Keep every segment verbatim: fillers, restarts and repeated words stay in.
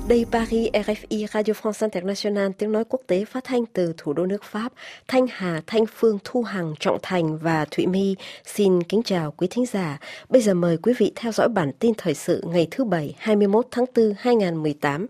Đây Paris, rờ ép i Radio France International, tiếng nói quốc tế phát thanh từ thủ đô nước Pháp. Thanh Hà, Thanh Phương, Thu Hằng, Trọng Thành và Thụy My xin kính chào quý thính giả. Bây giờ mời quý vị theo dõi bản tin thời sự ngày thứ Bảy, hai mươi mốt tháng tư, hai nghìn không trăm mười tám.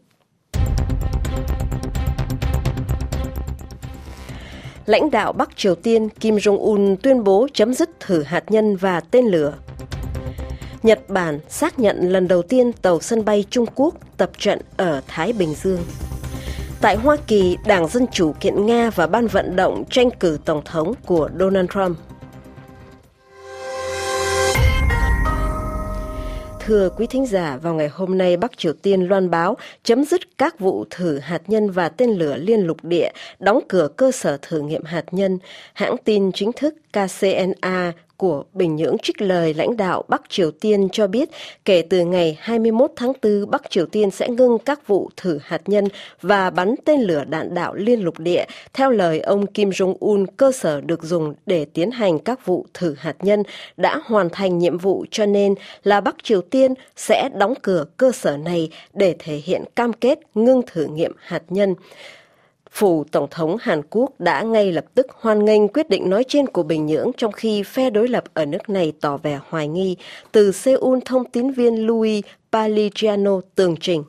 Lãnh đạo Bắc Triều Tiên Kim Jong-un tuyên bố chấm dứt thử hạt nhân và tên lửa. Nhật Bản xác nhận lần đầu tiên tàu sân bay Trung Quốc tập trận ở Thái Bình Dương. Tại Hoa Kỳ, Đảng Dân Chủ kiện Nga và ban vận động tranh cử Tổng thống của Donald Trump. Thưa quý thính giả, vào ngày hôm nay, Bắc Triều Tiên loan báo chấm dứt các vụ thử hạt nhân và tên lửa liên lục địa, đóng cửa cơ sở thử nghiệm hạt nhân. Hãng tin chính thức ca xê en a của Bình Nhưỡng trích lời lãnh đạo Bắc Triều Tiên cho biết kể từ ngày hai mươi mốt tháng tư, Bắc Triều Tiên sẽ ngưng các vụ thử hạt nhân và bắn tên lửa đạn đạo liên lục địa. Theo lời ông Kim Jong-un, cơ sở được dùng để tiến hành các vụ thử hạt nhân đã hoàn thành nhiệm vụ, cho nên là Bắc Triều Tiên sẽ đóng cửa cơ sở này để thể hiện cam kết ngưng thử nghiệm hạt nhân. Phủ Tổng thống Hàn Quốc đã ngay lập tức hoan nghênh quyết định nói trên của Bình Nhưỡng, trong khi phe đối lập ở nước này tỏ vẻ hoài nghi. Từ Seoul, thông tín viên Louis Paligiano tường trình.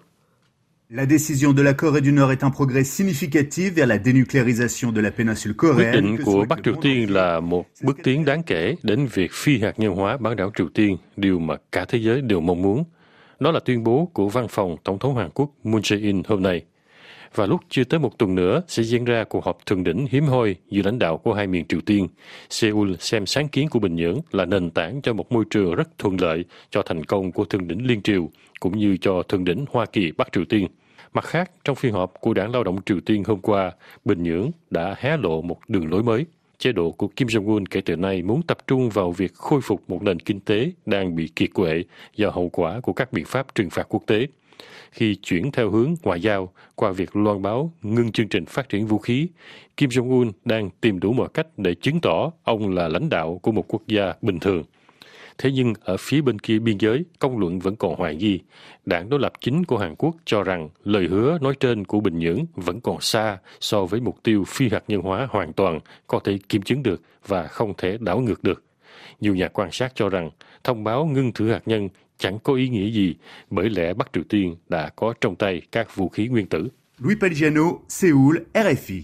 La décision de la Corée du Nord est un progrès significatif vers la dénucléarisation de la péninsule coréenne. Quyết định của Bắc Triều Tiên là một bước tiến đáng kể đến việc phi hạt nhân hóa bán đảo Triều Tiên, điều mà cả thế giới đều mong muốn. Đó là tuyên bố của văn phòng Tổng thống Hàn Quốc Moon Jae-in hôm nay. Và lúc chưa tới một tuần nữa sẽ diễn ra cuộc họp thượng đỉnh hiếm hoi giữa lãnh đạo của hai miền Triều Tiên. Seoul xem sáng kiến của Bình Nhưỡng là nền tảng cho một môi trường rất thuận lợi cho thành công của thượng đỉnh Liên Triều, cũng như cho thượng đỉnh Hoa Kỳ-Bắc Triều Tiên. Mặt khác, trong phiên họp của Đảng Lao động Triều Tiên hôm qua, Bình Nhưỡng đã hé lộ một đường lối mới. Chế độ của Kim Jong-un kể từ nay muốn tập trung vào việc khôi phục một nền kinh tế đang bị kiệt quệ do hậu quả của các biện pháp trừng phạt quốc tế. Khi chuyển theo hướng ngoại giao qua việc loan báo ngưng chương trình phát triển vũ khí, Kim Jong-un đang tìm đủ mọi cách để chứng tỏ ông là lãnh đạo của một quốc gia bình thường. Thế nhưng ở phía bên kia biên giới, công luận vẫn còn hoài nghi. Đảng đối lập chính của Hàn Quốc cho rằng lời hứa nói trên của Bình Nhưỡng vẫn còn xa so với mục tiêu phi hạt nhân hóa hoàn toàn có thể kiểm chứng được và không thể đảo ngược được. Nhiều nhà quan sát cho rằng thông báo ngưng thử hạt nhân chẳng có ý nghĩa gì, bởi lẽ Bắc Triều Tiên đã có trong tay các vũ khí nguyên tử. Louis Paligiano, Seoul, rờ ép i.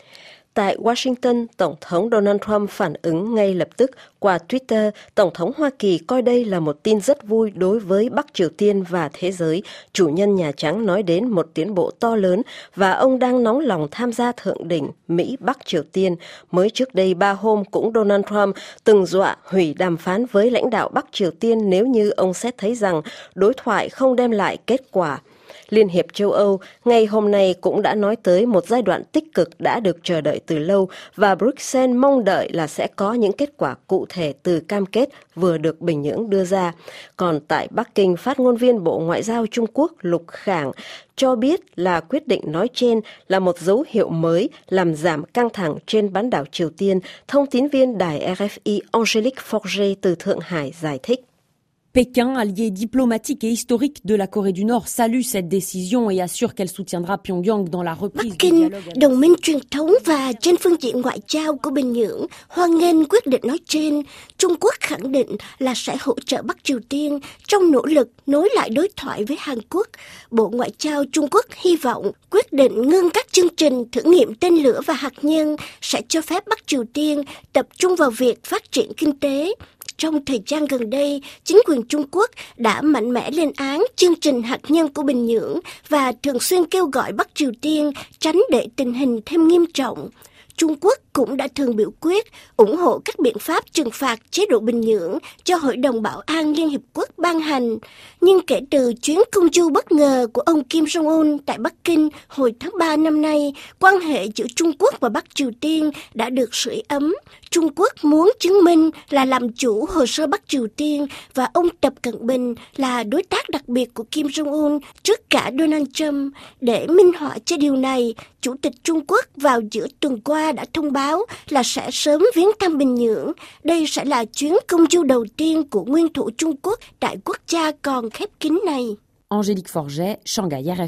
Tại Washington, Tổng thống Donald Trump phản ứng ngay lập tức qua Twitter. Tổng thống Hoa Kỳ coi đây là một tin rất vui đối với Bắc Triều Tiên và thế giới. Chủ nhân Nhà Trắng nói đến một tiến bộ to lớn và ông đang nóng lòng tham gia thượng đỉnh Mỹ-Bắc Triều Tiên. Mới trước đây ba hôm cũng Donald Trump từng dọa hủy đàm phán với lãnh đạo Bắc Triều Tiên nếu như ông xét thấy rằng đối thoại không đem lại kết quả. Liên hiệp châu Âu ngày hôm nay cũng đã nói tới một giai đoạn tích cực đã được chờ đợi từ lâu và Bruxelles mong đợi là sẽ có những kết quả cụ thể từ cam kết vừa được Bình Nhưỡng đưa ra. Còn tại Bắc Kinh, phát ngôn viên Bộ Ngoại giao Trung Quốc Lục Khảng cho biết là quyết định nói trên là một dấu hiệu mới làm giảm căng thẳng trên bán đảo Triều Tiên. Thông tín viên đài rờ ép i Angélique Forget từ Thượng Hải giải thích. Pékin, allié diplomatique et historique de la Corée du Nord, salue cette décision et assure qu'elle soutiendra Pyongyang dans la reprise Bắc Kinh, đồng minh truyền thống và trên phương diện ngoại giao của Bình Nhưỡng, hoan nghênh quyết định nói trên. Trung Quốc khẳng định là sẽ hỗ trợ Bắc Triều Tiên trong nỗ lực nối lại đối thoại với Hàn Quốc. Bộ Ngoại giao Trung Quốc hy vọng quyết định ngưng các chương trình thử nghiệm tên lửa và hạt nhân sẽ cho phép Bắc Triều Tiên tập trung vào việc phát triển kinh tế. Trong thời gian gần đây, chính quyền Trung Quốc đã mạnh mẽ lên án chương trình hạt nhân của Bình Nhưỡng và thường xuyên kêu gọi Bắc Triều Tiên tránh để tình hình thêm nghiêm trọng. Trung Quốc cũng đã thường biểu quyết ủng hộ các biện pháp trừng phạt chế độ Bình Nhưỡng cho Hội đồng Bảo an Liên Hiệp Quốc ban hành. Nhưng kể từ chuyến công du bất ngờ của ông Kim Jong-un tại Bắc Kinh hồi tháng ba năm nay, quan hệ giữa Trung Quốc và Bắc Triều Tiên đã được sưởi ấm. Trung Quốc muốn chứng minh là làm chủ hồ sơ Bắc Triều Tiên và ông Tập Cận Bình là đối tác đặc biệt của Kim Jong-un trước cả Donald Trump. Để minh họa cho điều này, Chủ tịch Trung Quốc vào giữa tuần qua đã thông báo là sẽ sớm viếng thăm Bình Nhưỡng. Đây sẽ là chuyến công du đầu tiên của nguyên thủ Trung Quốc tại quốc gia còn khép kín này. Angélique Forget, Shanghai, rờ ép i.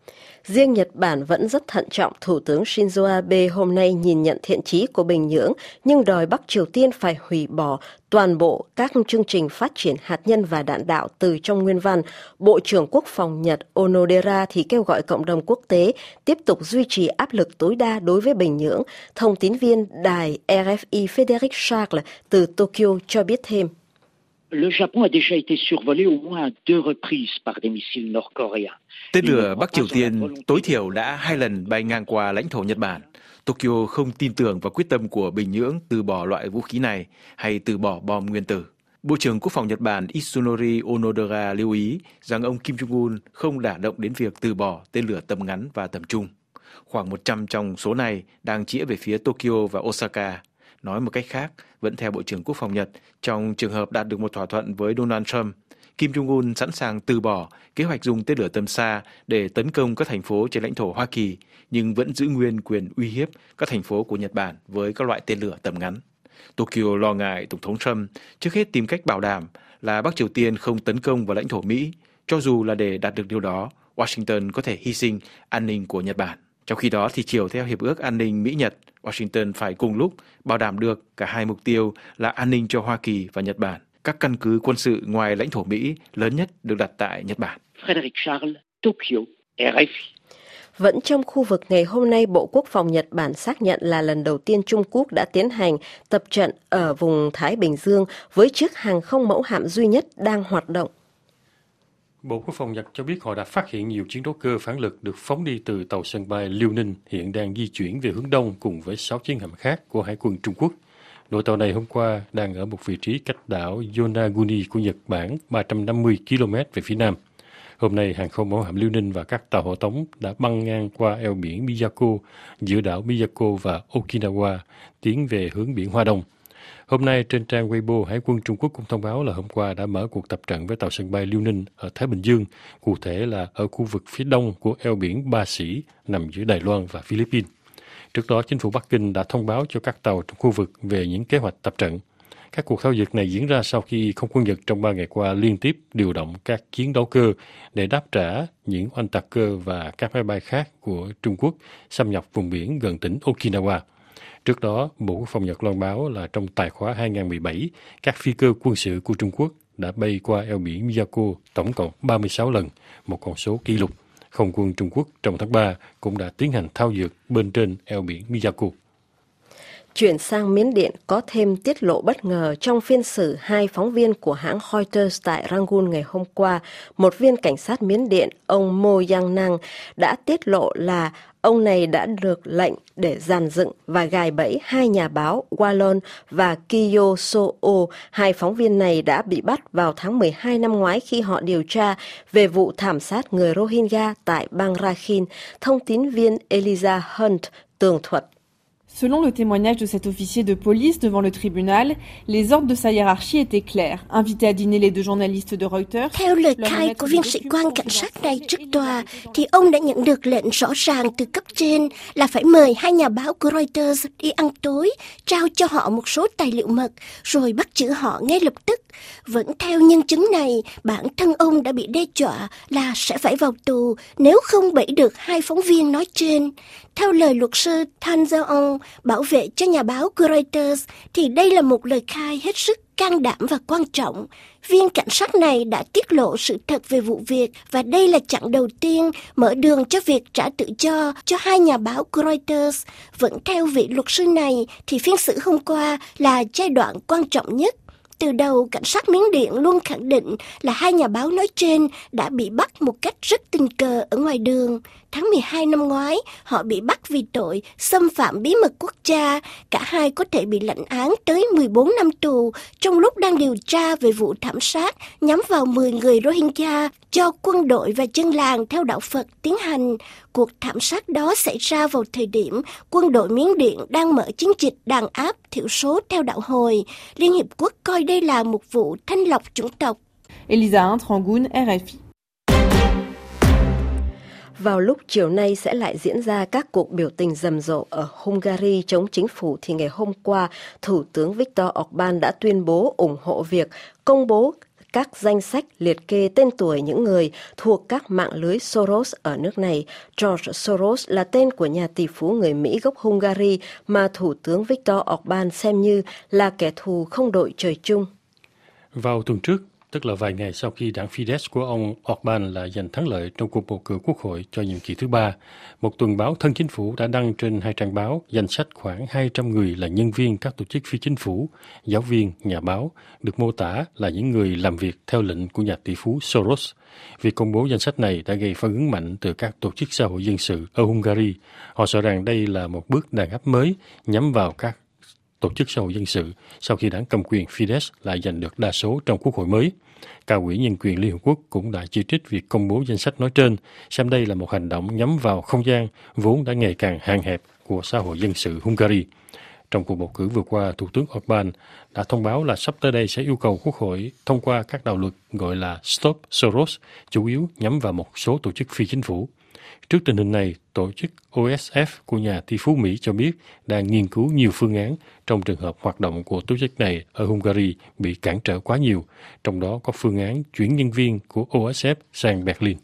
Riêng Nhật Bản vẫn rất thận trọng. Thủ tướng Shinzo Abe hôm nay nhìn nhận thiện chí của Bình Nhưỡng, nhưng đòi Bắc Triều Tiên phải hủy bỏ toàn bộ các chương trình phát triển hạt nhân và đạn đạo từ trong nguyên văn. Bộ trưởng Quốc phòng Nhật Onodera thì kêu gọi cộng đồng quốc tế tiếp tục duy trì áp lực tối đa đối với Bình Nhưỡng. Thông tín viên đài R F I Frédéric Charles từ Tokyo cho biết thêm. Le Japon a déjà été survolé au moins à deux reprises par des missiles nord-coréens. Tên lửa Bắc Triều Tiên tối thiểu đã hai lần bay ngang qua lãnh thổ Nhật Bản. Tokyo không tin tưởng vào quyết tâm của Bình Nhưỡng từ bỏ loại vũ khí này hay từ bỏ bom nguyên tử. Bộ trưởng Quốc phòng Nhật Bản Itsunori Onodera lưu ý rằng ông Kim Jong-un không đả động đến việc từ bỏ tên lửa tầm ngắn và tầm trung. Khoảng một trăm trong số này đang chĩa về phía Tokyo và Osaka. Nói một cách khác, vẫn theo Bộ trưởng Quốc phòng Nhật, trong trường hợp đạt được một thỏa thuận với Donald Trump, Kim Jong-un sẵn sàng từ bỏ kế hoạch dùng tên lửa tầm xa để tấn công các thành phố trên lãnh thổ Hoa Kỳ, nhưng vẫn giữ nguyên quyền uy hiếp các thành phố của Nhật Bản với các loại tên lửa tầm ngắn. Tokyo lo ngại Tổng thống Trump trước hết tìm cách bảo đảm là Bắc Triều Tiên không tấn công vào lãnh thổ Mỹ, cho dù là để đạt được điều đó, Washington có thể hy sinh an ninh của Nhật Bản. Trong khi đó thì chiều theo Hiệp ước An ninh Mỹ-Nhật, Washington phải cùng lúc bảo đảm được cả hai mục tiêu là an ninh cho Hoa Kỳ và Nhật Bản. Các căn cứ quân sự ngoài lãnh thổ Mỹ lớn nhất được đặt tại Nhật Bản. Frédéric Charles, Tokyo, R F I. Vẫn trong khu vực ngày hôm nay, Bộ Quốc phòng Nhật Bản xác nhận là lần đầu tiên Trung Quốc đã tiến hành tập trận ở vùng Thái Bình Dương với chiếc hàng không mẫu hạm duy nhất đang hoạt động. Bộ Quốc phòng Nhật cho biết họ đã phát hiện nhiều chiến đấu cơ phản lực được phóng đi từ tàu sân bay Liêu Ninh hiện đang di chuyển về hướng đông cùng với sáu chiến hạm khác của Hải quân Trung Quốc. Đội tàu này hôm qua đang ở một vị trí cách đảo Yonaguni của Nhật Bản ba trăm năm mươi ki lô mét về phía nam. Hôm nay, hàng không mẫu hạm Liêu Ninh và các tàu hộ tống đã băng ngang qua eo biển Miyako giữa đảo Miyako và Okinawa tiến về hướng biển Hoa Đông. Hôm nay, trên trang Weibo, Hải quân Trung Quốc cũng thông báo là hôm qua đã mở cuộc tập trận với tàu sân bay Liêu Ninh ở Thái Bình Dương, cụ thể là ở khu vực phía đông của eo biển Ba Sĩ, nằm giữa Đài Loan và Philippines. Trước đó, chính phủ Bắc Kinh đã thông báo cho các tàu trong khu vực về những kế hoạch tập trận. Các cuộc thao dượt này diễn ra sau khi không quân Nhật trong ba ngày qua liên tiếp điều động các chiến đấu cơ để đáp trả những oanh tạc cơ và các máy bay khác của Trung Quốc xâm nhập vùng biển gần tỉnh Okinawa. Trước đó, Bộ Quốc phòng Nhật loan báo là trong tài khóa hai không một bảy, các phi cơ quân sự của Trung Quốc đã bay qua eo biển Miyako tổng cộng ba mươi sáu lần, một con số kỷ lục. Không quân Trung Quốc trong tháng ba cũng đã tiến hành thao dượt bên trên eo biển Miyako. Chuyển sang Miến Điện, có thêm tiết lộ bất ngờ trong phiên xử hai phóng viên của hãng Reuters tại Rangoon ngày hôm qua. Một viên cảnh sát Miến Điện, ông Mo Yang Nang, đã tiết lộ là ông này đã được lệnh để dàn dựng và gài bẫy hai nhà báo Wallon và Kiyo So-o. Hai phóng viên này đã bị bắt vào tháng mười hai năm ngoái khi họ điều tra về vụ thảm sát người Rohingya tại bang Rakhine. Thông tín viên Eliza Hunt tường thuật. Selon le témoignage de cet officier de police devant le tribunal, les ordres de sa hiérarchie étaient clairs. Invité à dîner les deux journalistes de Reuters. Theo lời khai của viên sĩ quan cảnh sát này trước tòa, thì ông đã nhận được lệnh rõ ràng từ cấp trên là phải mời hai nhà báo của Reuters đi ăn tối, trao cho họ một số tài liệu mật, rồi bắt giữ họ ngay lập tức. Vẫn theo nhân chứng này, bản thân ông đã bị đe dọa là sẽ phải vào tù nếu không bẫy được hai phóng viên nói trên. Theo lời luật sư Tan Jeong, bảo vệ cho nhà báo của Reuters, thì đây là một lời khai hết sức can đảm và quan trọng. Viên cảnh sát này đã tiết lộ sự thật về vụ việc và đây là chặng đầu tiên mở đường cho việc trả tự do cho hai nhà báo của Reuters. Vẫn theo vị luật sư này thì phiên xử hôm qua là giai đoạn quan trọng nhất. Từ đầu, cảnh sát Miến Điện luôn khẳng định là hai nhà báo nói trên đã bị bắt một cách rất tình cờ ở ngoài đường. Tháng mười hai năm ngoái, họ bị bắt vì tội xâm phạm bí mật quốc gia. Cả hai có thể bị lãnh án tới mười bốn năm tù trong lúc đang điều tra về vụ thảm sát nhắm vào mười người Rohingya do quân đội và dân làng theo đạo Phật tiến hành. Cuộc thảm sát đó xảy ra vào thời điểm quân đội Miến Điện đang mở chiến dịch đàn áp thiểu số theo đạo Hồi. Liên Hiệp Quốc coi đây là một vụ thanh lọc chủng tộc. Eliza Hunt, Rangoon, R F I. Vào lúc chiều nay sẽ lại diễn ra các cuộc biểu tình rầm rộ ở Hungary chống chính phủ thì ngày hôm qua, Thủ tướng Viktor Orbán đã tuyên bố ủng hộ việc công bố các danh sách liệt kê tên tuổi những người thuộc các mạng lưới Soros ở nước này. George Soros là tên của nhà tỷ phú người Mỹ gốc Hungary mà Thủ tướng Viktor Orbán xem như là kẻ thù không đội trời chung. Vào tuần trước, tức là vài ngày sau khi đảng Fidesz của ông Orbán là giành thắng lợi trong cuộc bầu cử quốc hội cho nhiệm kỳ thứ ba, một tuần báo thân chính phủ đã đăng trên hai trang báo danh sách khoảng hai trăm người là nhân viên các tổ chức phi chính phủ, giáo viên, nhà báo, được mô tả là những người làm việc theo lệnh của nhà tỷ phú Soros. Việc công bố danh sách này đã gây phản ứng mạnh từ các tổ chức xã hội dân sự ở Hungary. Họ cho rằng đây là một bước đàn áp mới nhắm vào các tổ chức xã hội dân sự sau khi đảng cầm quyền Fidesz lại giành được đa số trong quốc hội mới. Cao ủy Nhân quyền Liên Hợp Quốc cũng đã chỉ trích việc công bố danh sách nói trên, xem đây là một hành động nhắm vào không gian vốn đã ngày càng hạn hẹp của xã hội dân sự Hungary. Trong cuộc bầu cử vừa qua, Thủ tướng Orbán đã thông báo là sắp tới đây sẽ yêu cầu Quốc hội thông qua các đạo luật gọi là Stop Soros, chủ yếu nhắm vào một số tổ chức phi chính phủ. Trước tình hình này, tổ chức O S F của nhà tỷ phú Mỹ cho biết đang nghiên cứu nhiều phương án trong trường hợp hoạt động của tổ chức này ở Hungary bị cản trở quá nhiều, trong đó có phương án chuyển nhân viên của O S F sang Berlin.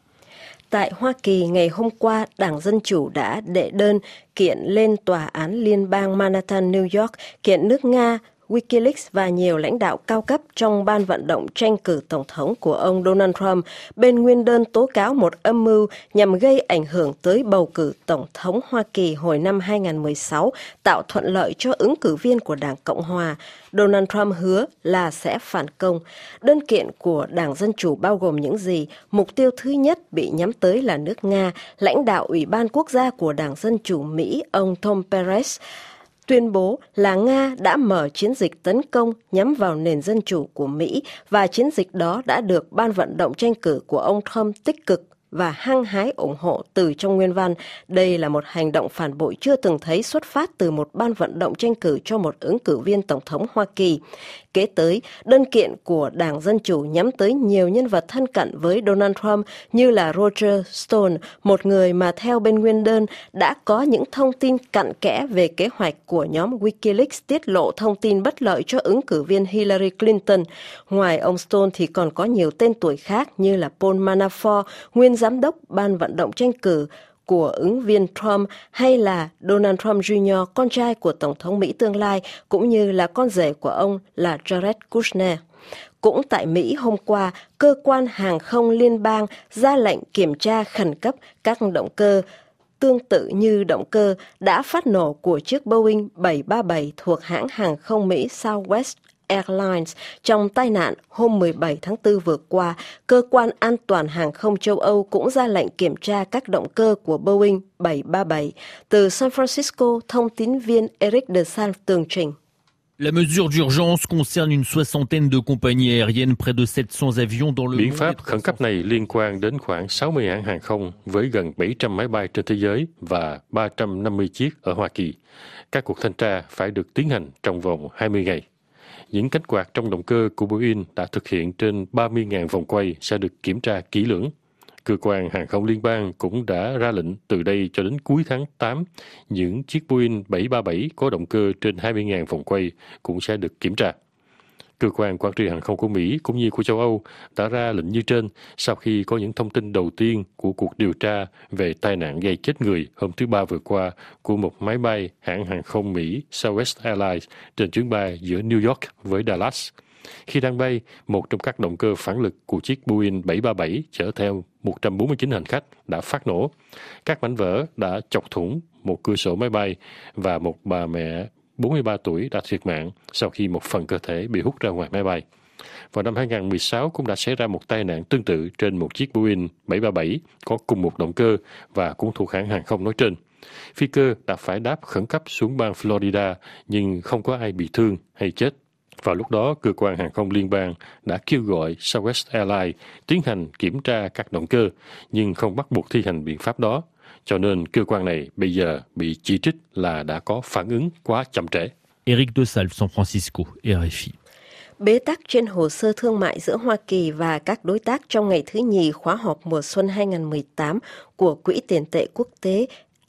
Tại Hoa Kỳ, ngày hôm qua, Đảng Dân Chủ đã đệ đơn kiện lên Tòa án Liên bang Manhattan, New York, kiện nước Nga, Wikileaks và nhiều lãnh đạo cao cấp trong ban vận động tranh cử tổng thống của ông Donald Trump bên nguyên đơn tố cáo một âm mưu nhằm gây ảnh hưởng tới bầu cử tổng thống Hoa Kỳ hồi năm hai không một sáu, tạo thuận lợi cho ứng cử viên của Đảng Cộng Hòa. Donald Trump hứa là sẽ phản công. Đơn kiện của Đảng Dân Chủ bao gồm những gì? Mục tiêu thứ nhất bị nhắm tới là nước Nga. Lãnh đạo Ủy ban Quốc gia của Đảng Dân Chủ Mỹ, ông Tom Perez, tuyên bố là Nga đã mở chiến dịch tấn công nhắm vào nền dân chủ của Mỹ và chiến dịch đó đã được ban vận động tranh cử của ông Trump tích cực và hăng hái ủng hộ từ trong nguyên văn. Đây là một hành động phản bội chưa từng thấy xuất phát từ một ban vận động tranh cử cho một ứng cử viên tổng thống Hoa Kỳ. Kế tới, đơn kiện của Đảng Dân Chủ nhắm tới nhiều nhân vật thân cận với Donald Trump như là Roger Stone, một người mà theo bên nguyên đơn đã có những thông tin cặn kẽ về kế hoạch của nhóm Wikileaks tiết lộ thông tin bất lợi cho ứng cử viên Hillary Clinton. Ngoài ông Stone thì còn có nhiều tên tuổi khác như là Paul Manafort, nguyên giám đốc ban vận động tranh cử của ứng viên Trump, hay là Donald Trump Junior, con trai của Tổng thống Mỹ tương lai, cũng như là con rể của ông là Jared Kushner. Cũng tại Mỹ hôm qua, cơ quan hàng không liên bang ra lệnh kiểm tra khẩn cấp các động cơ tương tự như động cơ đã phát nổ của chiếc Boeing bảy ba bảy thuộc hãng hàng không Mỹ Southwest Airlines trong tai nạn hôm mười bảy tháng tư vừa qua. Cơ quan an toàn hàng không châu Âu cũng ra lệnh kiểm tra các động cơ của Boeing bảy ba bảy. Từ San Francisco, thông tín viên Eric de San tường trình. La mesure d'urgence concerne une soixantaine de compagnies aériennes, près de sept cents avions dans le monde. Biện pháp khẩn cấp này liên quan đến khoảng sáu mươi hãng hàng không với gần bảy trăm máy bay trên thế giới và ba trăm năm mươi chiếc ở Hoa Kỳ. Các cuộc thanh tra phải được tiến hành trong vòng hai mươi ngày. Những cánh quạt trong động cơ của Boeing đã thực hiện trên ba mươi nghìn vòng quay sẽ được kiểm tra kỹ lưỡng. Cơ quan hàng không liên bang cũng đã ra lệnh từ đây cho đến cuối tháng tám, những chiếc Boeing bảy ba bảy có động cơ trên hai mươi nghìn vòng quay cũng sẽ được kiểm tra. Cơ quan quản trị hàng không của Mỹ cũng như của châu Âu đã ra lệnh như trên sau khi có những thông tin đầu tiên của cuộc điều tra về tai nạn gây chết người hôm thứ Ba vừa qua của một máy bay hãng hàng không Mỹ Southwest Airlines trên chuyến bay giữa New York với Dallas. Khi đang bay, một trong các động cơ phản lực của chiếc Boeing bảy ba bảy chở theo một trăm bốn mươi chín hành khách đã phát nổ. Các mảnh vỡ đã chọc thủng một cửa sổ máy bay và một bà mẹ bốn mươi ba tuổi đã thiệt mạng sau khi một phần cơ thể bị hút ra ngoài máy bay. Vào năm hai không một sáu cũng đã xảy ra một tai nạn tương tự trên một chiếc Boeing bảy ba bảy có cùng một động cơ và cũng thuộc hãng hàng không nói trên. Phi cơ đã phải đáp khẩn cấp xuống bang Florida nhưng không có ai bị thương hay chết. Vào lúc đó, cơ quan hàng không liên bang đã kêu gọi Southwest Airlines tiến hành kiểm tra các động cơ, nhưng không bắt buộc thi hành biện pháp đó. Cho nên cơ quan này bây giờ bị chỉ trích là đã có phản ứng quá chậm trễ. Eric de Salve, San Francisco, R F I. Bế tắc trên hồ sơ thương mại giữa Hoa Kỳ và các đối tác trong ngày thứ nhì khóa họp mùa xuân hai không một tám của Quỹ tiền tệ quốc tế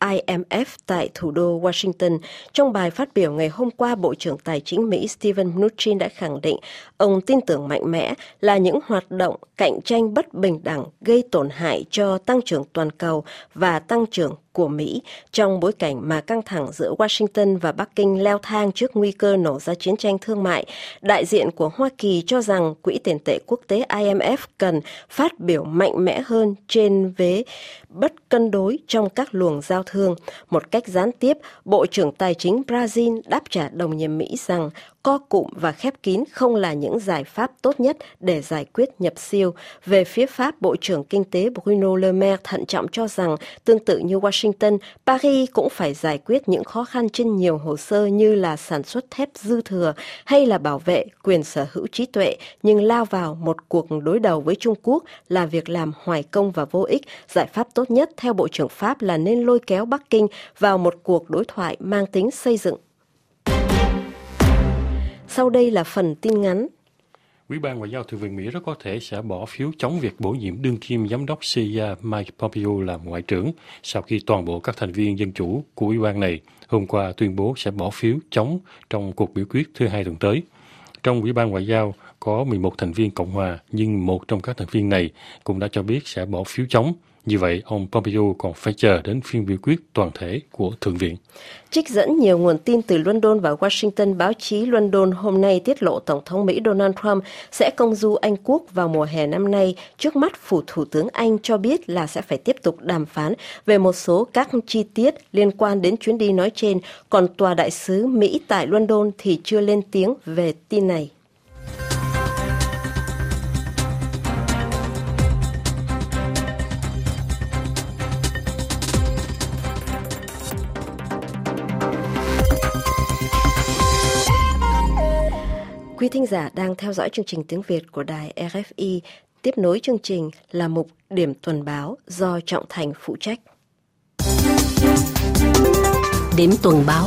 I M F tại thủ đô Washington. Trong bài phát biểu ngày hôm qua, Bộ trưởng Tài chính Mỹ Steven Mnuchin đã khẳng định ông tin tưởng mạnh mẽ là những hoạt động cạnh tranh bất bình đẳng gây tổn hại cho tăng trưởng toàn cầu và tăng trưởng của Mỹ trong bối cảnh mà căng thẳng giữa Washington và Bắc Kinh leo thang trước nguy cơ nổ ra chiến tranh thương mại. Đại diện của Hoa Kỳ cho rằng Quỹ tiền tệ quốc tế I M F cần phát biểu mạnh mẽ hơn trên vế bất cân đối trong các luồng giao thương. Một cách gián tiếp, Bộ trưởng Tài chính Brazil đáp trả đồng nhiệm Mỹ rằng co cụm và khép kín không là những giải pháp tốt nhất để giải quyết nhập siêu. Về phía Pháp, Bộ trưởng Kinh tế Bruno Le Maire thận trọng cho rằng tương tự như Washington, Paris cũng phải giải quyết những khó khăn trên nhiều hồ sơ như là sản xuất thép dư thừa hay là bảo vệ quyền sở hữu trí tuệ, nhưng lao vào một cuộc đối đầu với Trung Quốc là việc làm hoài công và vô ích. Giải pháp tốt nhất theo Bộ trưởng Pháp là nên lôi kéo Bắc Kinh vào một cuộc đối thoại mang tính xây dựng. Sau đây là phần tin ngắn. Ủy ban Ngoại giao Thượng viện Mỹ rất có thể sẽ bỏ phiếu chống việc bổ nhiệm đương kim giám đốc C I A Mike Pompeo làm ngoại trưởng sau khi toàn bộ các thành viên dân chủ của ủy ban này hôm qua tuyên bố sẽ bỏ phiếu chống trong cuộc biểu quyết thứ hai tuần tới. Trong Ủy ban Ngoại giao có mười một thành viên Cộng hòa, nhưng một trong các thành viên này cũng đã cho biết sẽ bỏ phiếu chống. Như vậy, ông Pompeo còn phải chờ đến phiên biểu quyết toàn thể của Thượng viện. Trích dẫn nhiều nguồn tin từ London và Washington, báo chí London hôm nay tiết lộ Tổng thống Mỹ Donald Trump sẽ công du Anh Quốc vào mùa hè năm nay. Trước mắt, phủ Thủ tướng Anh cho biết là sẽ phải tiếp tục đàm phán về một số các chi tiết liên quan đến chuyến đi nói trên, còn Tòa đại sứ Mỹ tại London thì chưa lên tiếng về tin này. Quý thính giả đang theo dõi chương trình tiếng Việt của đài R F I. Tiếp nối chương trình là mục Điểm tuần báo do Trọng Thành phụ trách. Điểm tuần báo.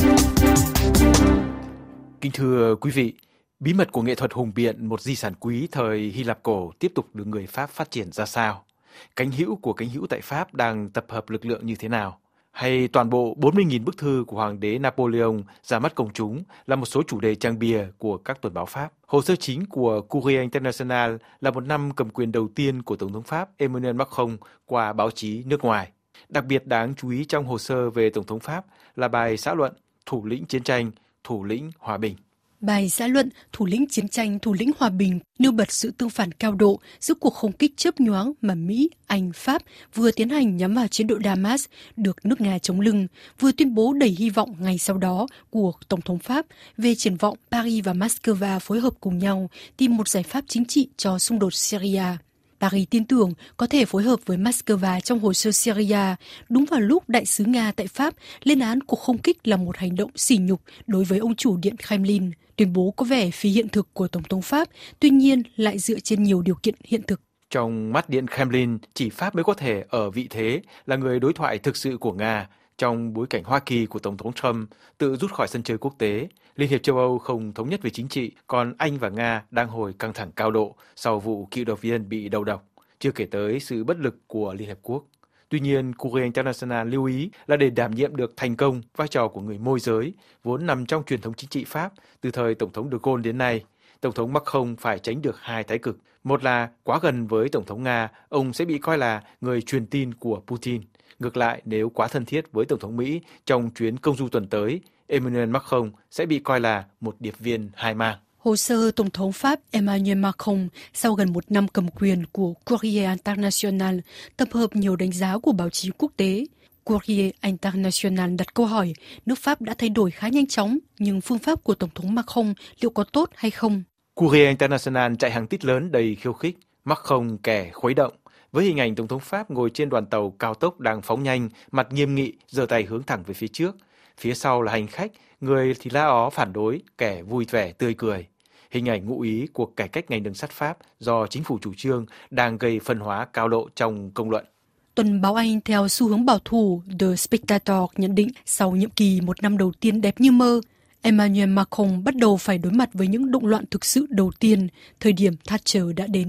Kính thưa quý vị, bí mật của nghệ thuật hùng biện, một di sản quý thời Hy Lạp cổ, tiếp tục được người Pháp phát triển ra sao? Cánh hữu của cánh hữu tại Pháp đang tập hợp lực lượng như thế nào? Hay toàn bộ bốn mươi nghìn bức thư của Hoàng đế Napoleon ra mắt công chúng là một số chủ đề trang bìa của các tuần báo Pháp. Hồ sơ chính của Courrier International là một năm cầm quyền đầu tiên của Tổng thống Pháp Emmanuel Macron qua báo chí nước ngoài. Đặc biệt đáng chú ý trong hồ sơ về Tổng thống Pháp là bài xã luận Thủ lĩnh chiến tranh, thủ lĩnh hòa bình. Bài xã luận Thủ lĩnh chiến tranh, thủ lĩnh hòa bình nêu bật sự tương phản cao độ giữa cuộc không kích chớp nhoáng mà Mỹ, Anh, Pháp vừa tiến hành nhắm vào chế độ Damas được nước Nga chống lưng, vừa tuyên bố đầy hy vọng ngày sau đó của Tổng thống Pháp về triển vọng Paris và Moscow phối hợp cùng nhau tìm một giải pháp chính trị cho xung đột Syria. Paris tin tưởng có thể phối hợp với Moscow trong hồ sơ Syria, đúng vào lúc đại sứ Nga tại Pháp lên án cuộc không kích là một hành động sỉ nhục đối với ông chủ Điện Kremlin. Tuyên bố có vẻ phi hiện thực của Tổng thống Pháp, tuy nhiên lại dựa trên nhiều điều kiện hiện thực. Trong mắt Điện Kremlin, chỉ Pháp mới có thể ở vị thế là người đối thoại thực sự của Nga. Trong bối cảnh Hoa Kỳ của Tổng thống Trump tự rút khỏi sân chơi quốc tế, Liên hiệp châu Âu không thống nhất về chính trị, còn Anh và Nga đang hồi căng thẳng cao độ sau vụ cựu đột viên bị đầu độc, chưa kể tới sự bất lực của Liên Hiệp Quốc. Tuy nhiên, Courrier International lưu ý là để đảm nhiệm được thành công vai trò của người môi giới, vốn nằm trong truyền thống chính trị Pháp từ thời Tổng thống de Gaulle đến nay, Tổng thống Macron phải tránh được hai thái cực. Một là quá gần với Tổng thống Nga, ông sẽ bị coi là người truyền tin của Putin. Ngược lại, nếu quá thân thiết với Tổng thống Mỹ trong chuyến công du tuần tới, Emmanuel Macron sẽ bị coi là một điệp viên hai mang. Hồ sơ Tổng thống Pháp Emmanuel Macron sau gần một năm cầm quyền của Courrier International tập hợp nhiều đánh giá của báo chí quốc tế. Courrier International đặt câu hỏi, nước Pháp đã thay đổi khá nhanh chóng, nhưng phương pháp của Tổng thống Macron liệu có tốt hay không? Courrier International chạy hàng tít lớn đầy khiêu khích, Macron kẻ khuấy động. Với hình ảnh Tổng thống Pháp ngồi trên đoàn tàu cao tốc đang phóng nhanh, mặt nghiêm nghị, giơ tay hướng thẳng về phía trước. Phía sau là hành khách, người thì la ó phản đối, kẻ vui vẻ tươi cười. Hình ảnh ngụ ý cuộc cải cách ngành đường sắt Pháp do chính phủ chủ trương đang gây phân hóa cao độ trong công luận. Tuần báo Anh theo xu hướng bảo thủ The Spectator nhận định sau nhiệm kỳ một năm đầu tiên đẹp như mơ, Emmanuel Macron bắt đầu phải đối mặt với những động loạn thực sự đầu tiên, thời điểm Thatcher đã đến.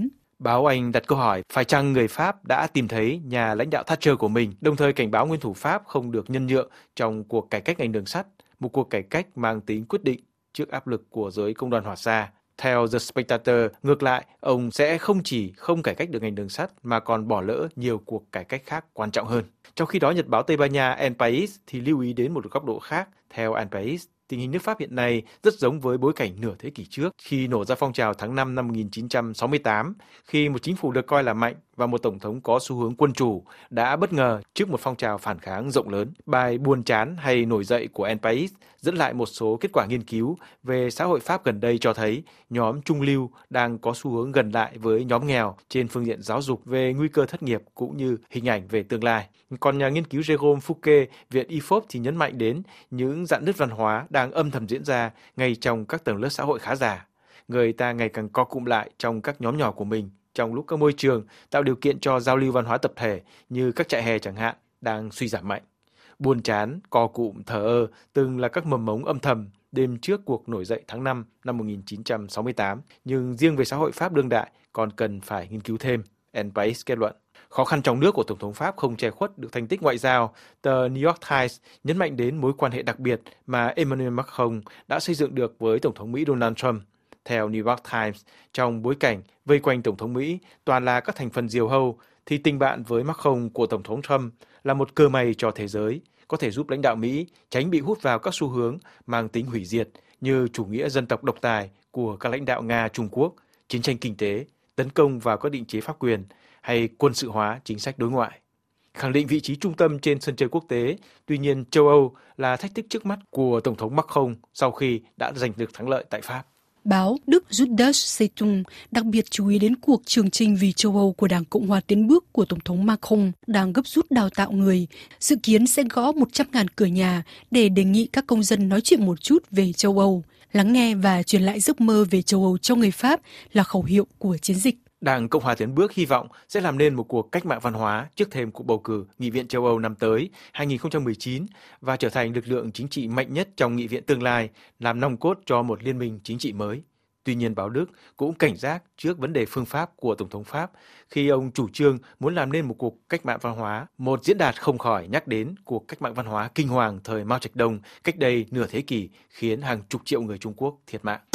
Báo Anh đặt câu hỏi phải chăng người Pháp đã tìm thấy nhà lãnh đạo Thatcher của mình, đồng thời cảnh báo nguyên thủ Pháp không được nhân nhượng trong cuộc cải cách ngành đường sắt, một cuộc cải cách mang tính quyết định trước áp lực của giới công đoàn hỏa xa. Theo The Spectator, ngược lại, ông sẽ không chỉ không cải cách được ngành đường sắt mà còn bỏ lỡ nhiều cuộc cải cách khác quan trọng hơn. Trong khi đó, Nhật báo Tây Ban Nha El País thì lưu ý đến một góc độ khác. Theo El País, tình hình nước Pháp hiện nay rất giống với bối cảnh nửa thế kỷ trước khi nổ ra phong trào tháng năm năm một nghìn chín trăm sáu mươi tám, khi một chính phủ được coi là mạnh và một tổng thống có xu hướng quân chủ đã bất ngờ trước một phong trào phản kháng rộng lớn. Bài Buồn chán hay Nổi dậy của El País dẫn lại một số kết quả nghiên cứu về xã hội Pháp gần đây cho thấy nhóm trung lưu đang có xu hướng gần lại với nhóm nghèo trên phương diện giáo dục, về nguy cơ thất nghiệp cũng như hình ảnh về tương lai. Còn nhà nghiên cứu Jérôme Fouquet, Viện i ép o pê thì nhấn mạnh đến những rạn nứt văn hóa đang âm thầm diễn ra ngay trong các tầng lớp xã hội khá giả. Người ta ngày càng co cụm lại trong các nhóm nhỏ của mình, trong lúc các môi trường tạo điều kiện cho giao lưu văn hóa tập thể như các trại hè chẳng hạn đang suy giảm mạnh. Buồn chán, co cụm, thờ ơ từng là các mầm mống âm thầm đêm trước cuộc nổi dậy tháng năm năm một nghìn chín trăm sáu mươi tám, nhưng riêng về xã hội Pháp đương đại còn cần phải nghiên cứu thêm, El País kết luận. Khó khăn trong nước của Tổng thống Pháp không che khuất được thành tích ngoại giao. Tờ New York Times nhấn mạnh đến mối quan hệ đặc biệt mà Emmanuel Macron đã xây dựng được với Tổng thống Mỹ Donald Trump. Theo New York Times, trong bối cảnh vây quanh Tổng thống Mỹ toàn là các thành phần diều hâu, thì tình bạn với Macron của Tổng thống Trump là một cơ may cho thế giới, có thể giúp lãnh đạo Mỹ tránh bị hút vào các xu hướng mang tính hủy diệt như chủ nghĩa dân tộc độc tài của các lãnh đạo Nga, Trung Quốc, chiến tranh kinh tế, tấn công vào các định chế pháp quyền hay quân sự hóa chính sách đối ngoại. Khẳng định vị trí trung tâm trên sân chơi quốc tế, tuy nhiên châu Âu là thách thức trước mắt của Tổng thống Macron sau khi đã giành được thắng lợi tại Pháp. Báo Đức Süddeutsche Zeitung đặc biệt chú ý đến cuộc trường chinh vì châu Âu của Đảng Cộng hòa tiến bước của Tổng thống Macron đang gấp rút đào tạo người, dự kiến sẽ gõ một trăm ngàn cửa nhà để đề nghị các công dân nói chuyện một chút về châu Âu. Lắng nghe và truyền lại giấc mơ về châu Âu cho người Pháp là khẩu hiệu của chiến dịch. Đảng Cộng hòa tiến bước hy vọng sẽ làm nên một cuộc cách mạng văn hóa trước thềm cuộc bầu cử Nghị viện châu Âu năm tới hai nghìn không trăm mười chín và trở thành lực lượng chính trị mạnh nhất trong Nghị viện tương lai, làm nòng cốt cho một liên minh chính trị mới. Tuy nhiên, báo Đức cũng cảnh giác trước vấn đề phương pháp của Tổng thống Pháp khi ông chủ trương muốn làm nên một cuộc cách mạng văn hóa. Một diễn đạt không khỏi nhắc đến cuộc cách mạng văn hóa kinh hoàng thời Mao Trạch Đông cách đây nửa thế kỷ khiến hàng chục triệu người Trung Quốc thiệt mạng.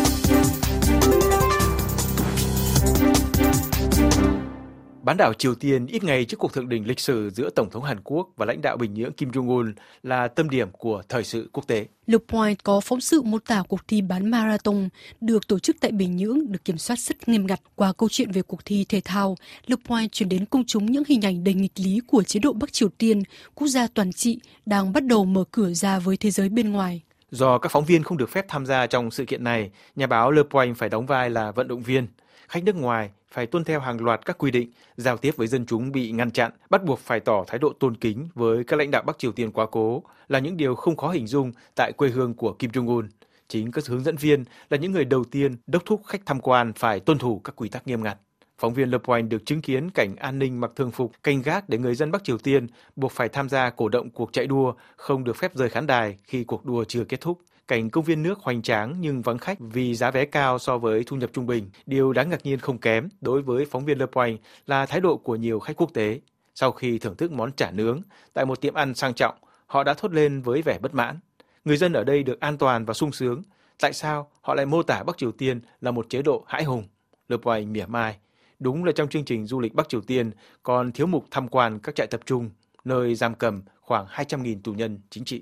Bán đảo Triều Tiên ít ngày trước cuộc thượng đỉnh lịch sử giữa Tổng thống Hàn Quốc và lãnh đạo Bình Nhưỡng Kim Jong-un là tâm điểm của thời sự quốc tế. Le Point có phóng sự mô tả cuộc thi bán marathon được tổ chức tại Bình Nhưỡng được kiểm soát rất nghiêm ngặt. Qua câu chuyện về cuộc thi thể thao, Le Point truyền đến công chúng những hình ảnh đầy nghịch lý của chế độ Bắc Triều Tiên, quốc gia toàn trị đang bắt đầu mở cửa ra với thế giới bên ngoài. Do các phóng viên không được phép tham gia trong sự kiện này, nhà báo Le Point phải đóng vai là vận động viên. Khách nước ngoài phải tuân theo hàng loạt các quy định, giao tiếp với dân chúng bị ngăn chặn, bắt buộc phải tỏ thái độ tôn kính với các lãnh đạo Bắc Triều Tiên quá cố, là những điều không khó hình dung tại quê hương của Kim Jong-un. Chính các hướng dẫn viên là những người đầu tiên đốc thúc khách tham quan phải tuân thủ các quy tắc nghiêm ngặt. Phóng viên Le Point được chứng kiến cảnh an ninh mặc thường phục canh gác để người dân Bắc Triều Tiên buộc phải tham gia cổ động cuộc chạy đua, không được phép rời khán đài khi cuộc đua chưa kết thúc. Cảnh công viên nước hoành tráng nhưng vắng khách vì giá vé cao so với thu nhập trung bình. Điều đáng ngạc nhiên không kém đối với phóng viên Le Point là thái độ của nhiều khách quốc tế. Sau khi thưởng thức món chả nướng tại một tiệm ăn sang trọng, họ đã thốt lên với vẻ bất mãn. Người dân ở đây được an toàn và sung sướng. Tại sao họ lại mô tả Bắc Triều Tiên là một chế độ hãi hùng? Le Point mỉa mai. Đúng là trong chương trình du lịch Bắc Triều Tiên còn thiếu mục tham quan các trại tập trung, nơi giam cầm khoảng hai trăm nghìn tù nhân chính trị.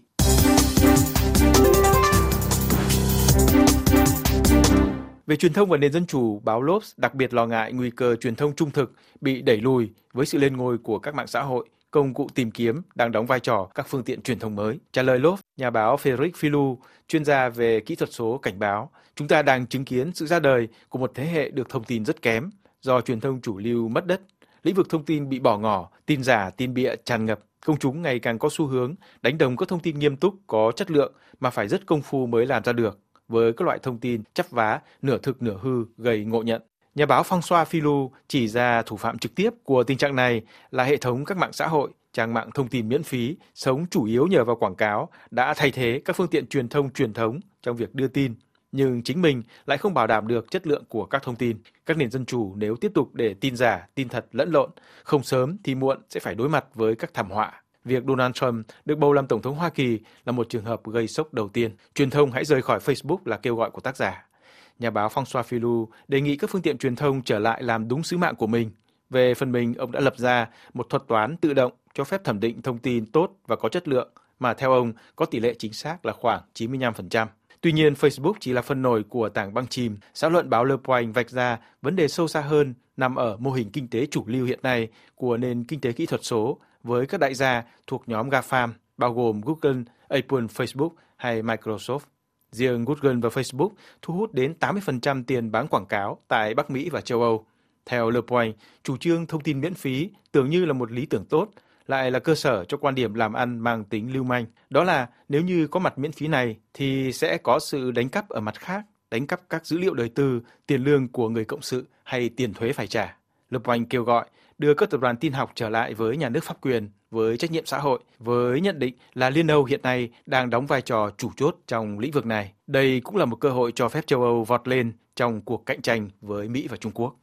Về truyền thông và nền dân chủ, báo Lobs đặc biệt lo ngại nguy cơ truyền thông trung thực bị đẩy lùi với sự lên ngôi của các mạng xã hội, công cụ tìm kiếm đang đóng vai trò các phương tiện truyền thông mới. Trả lời Lobs, nhà báo Frédéric Filou, chuyên gia về kỹ thuật số cảnh báo, chúng ta đang chứng kiến sự ra đời của một thế hệ được thông tin rất kém do truyền thông chủ lưu mất đất. Lĩnh vực thông tin bị bỏ ngỏ, tin giả, tin bịa tràn ngập. Công chúng ngày càng có xu hướng đánh đồng các thông tin nghiêm túc, có chất lượng mà phải rất công phu mới làm ra được, với các loại thông tin chắp vá, nửa thực nửa hư, gây ngộ nhận. Nhà báo François Filou chỉ ra thủ phạm trực tiếp của tình trạng này là hệ thống các mạng xã hội, trang mạng thông tin miễn phí, sống chủ yếu nhờ vào quảng cáo, đã thay thế các phương tiện truyền thông truyền thống trong việc đưa tin. nhưng chính mình lại không bảo đảm được chất lượng của các thông tin. Các nền dân chủ nếu tiếp tục để tin giả, tin thật lẫn lộn, không sớm thì muộn sẽ phải đối mặt với các thảm họa. Việc Donald Trump được bầu làm Tổng thống Hoa Kỳ là một trường hợp gây sốc đầu tiên. Truyền thông hãy rời khỏi Facebook là kêu gọi của tác giả. Nhà báo François Fillon đề nghị các phương tiện truyền thông trở lại làm đúng sứ mạng của mình. Về phần mình, ông đã lập ra một thuật toán tự động cho phép thẩm định thông tin tốt và có chất lượng, mà theo ông có tỷ lệ chính xác là khoảng chín mươi lăm phần trăm. Tuy nhiên, Facebook chỉ là phần nổi của tảng băng chìm. Xã luận báo Le Point vạch ra vấn đề sâu xa hơn nằm ở mô hình kinh tế chủ lưu hiện nay của nền kinh tế kỹ thuật số với các đại gia thuộc nhóm GAFAM, bao gồm Google, Apple, Facebook hay Microsoft. Riêng Google và Facebook thu hút đến tám mươi phần trăm tiền bán quảng cáo tại Bắc Mỹ và châu Âu. Theo Le Point, chủ trương thông tin miễn phí tưởng như là một lý tưởng tốt, lại là cơ sở cho quan điểm làm ăn mang tính lưu manh. Đó là nếu như có mặt miễn phí này thì sẽ có sự đánh cắp ở mặt khác, đánh cắp các dữ liệu đời tư, tiền lương của người cộng sự hay tiền thuế phải trả. Le Point kêu gọi đưa các tập đoàn tin học trở lại với nhà nước pháp quyền, với trách nhiệm xã hội, với nhận định là Liên Âu hiện nay đang đóng vai trò chủ chốt trong lĩnh vực này. Đây cũng là một cơ hội cho phép châu Âu vọt lên trong cuộc cạnh tranh với Mỹ và Trung Quốc.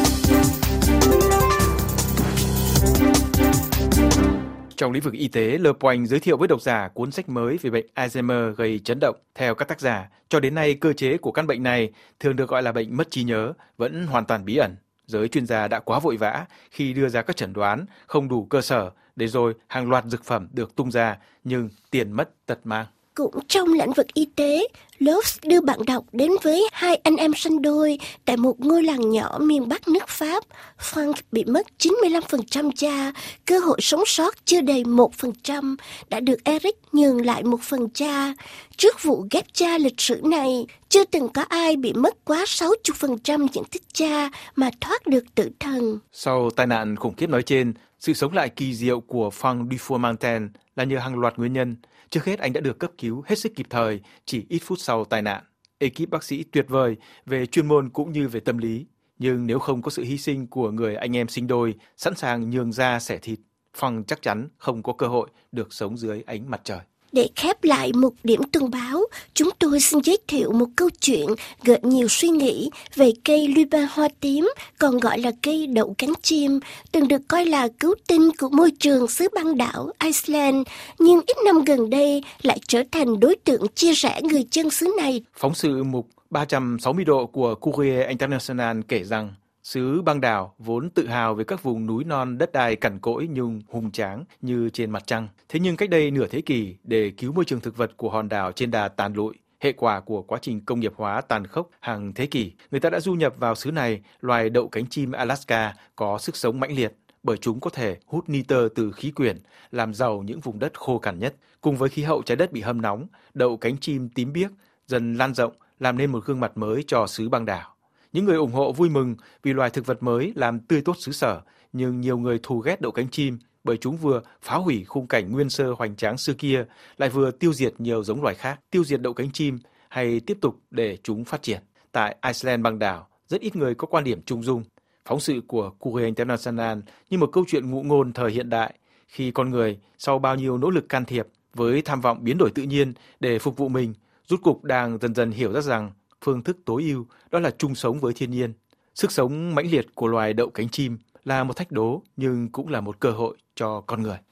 Trong lĩnh vực y tế, Le Point giới thiệu với độc giả cuốn sách mới về bệnh Alzheimer gây chấn động. Theo các tác giả, cho đến nay cơ chế của căn bệnh này thường được gọi là bệnh mất trí nhớ vẫn hoàn toàn bí ẩn. Giới chuyên gia đã quá vội vã khi đưa ra các chẩn đoán không đủ cơ sở, để rồi hàng loạt dược phẩm được tung ra nhưng tiền mất tật mang. Cũng trong lĩnh vực y tế, Loves đưa bạn đọc đến với hai anh em sinh đôi tại một ngôi làng nhỏ miền Bắc nước Pháp. Frank bị mất chín mươi lăm phần trăm da, cơ hội sống sót chưa đầy một phần trăm, đã được Eric nhường lại một phần da. Trước vụ ghép da lịch sử này, chưa từng có ai bị mất quá sáu mươi phần trăm diện tích da mà thoát được tử thần. Sau tai nạn khủng khiếp nói trên, sự sống lại kỳ diệu của Frank Dufourmontaine là nhờ hàng loạt nguyên nhân. Trước hết, anh đã được cấp cứu hết sức kịp thời chỉ ít phút sau tai nạn. Ekip bác sĩ tuyệt vời về chuyên môn cũng như về tâm lý. Nhưng nếu không có sự hy sinh của người anh em sinh đôi sẵn sàng nhường da xẻ thịt, Frank chắc chắn không có cơ hội được sống dưới ánh mặt trời. Để khép lại một điểm tuần báo, chúng tôi xin giới thiệu một câu chuyện gợi nhiều suy nghĩ về cây lupin hoa tím, còn gọi là cây đậu cánh chim, từng được coi là cứu tinh của môi trường xứ băng đảo Iceland, nhưng ít năm gần đây lại trở thành đối tượng chia rẽ người dân xứ này. Phóng sự mục ba trăm sáu mươi độ của Courrier International kể rằng, xứ băng đảo vốn tự hào về các vùng núi non đất đai cằn cỗi nhưng hùng tráng như trên mặt trăng. Thế nhưng cách đây nửa thế kỷ, để cứu môi trường thực vật của hòn đảo trên đà tàn lụi, hệ quả của quá trình công nghiệp hóa tàn khốc hàng thế kỷ, người ta đã du nhập vào xứ này loài đậu cánh chim Alaska có sức sống mãnh liệt, bởi chúng có thể hút nitơ từ khí quyển, làm giàu những vùng đất khô cằn nhất. Cùng với khí hậu trái đất bị hâm nóng, đậu cánh chim tím biếc dần lan rộng, làm nên một gương mặt mới cho xứ băng đảo. Những người ủng hộ vui mừng vì loài thực vật mới làm tươi tốt xứ sở, nhưng nhiều người thù ghét đậu cánh chim bởi chúng vừa phá hủy khung cảnh nguyên sơ hoành tráng xưa kia, lại vừa tiêu diệt nhiều giống loài khác. Tiêu diệt đậu cánh chim hay tiếp tục để chúng phát triển? Tại Iceland băng đảo, rất ít người có quan điểm trung dung. Phóng sự của Courrier International như một câu chuyện ngụ ngôn thời hiện đại, khi con người sau bao nhiêu nỗ lực can thiệp với tham vọng biến đổi tự nhiên để phục vụ mình, rốt cục đang dần dần hiểu ra rằng phương thức tối ưu đó là chung sống với thiên nhiên. Sức sống mãnh liệt của loài đậu cánh chim là một thách đố nhưng cũng là một cơ hội cho con người.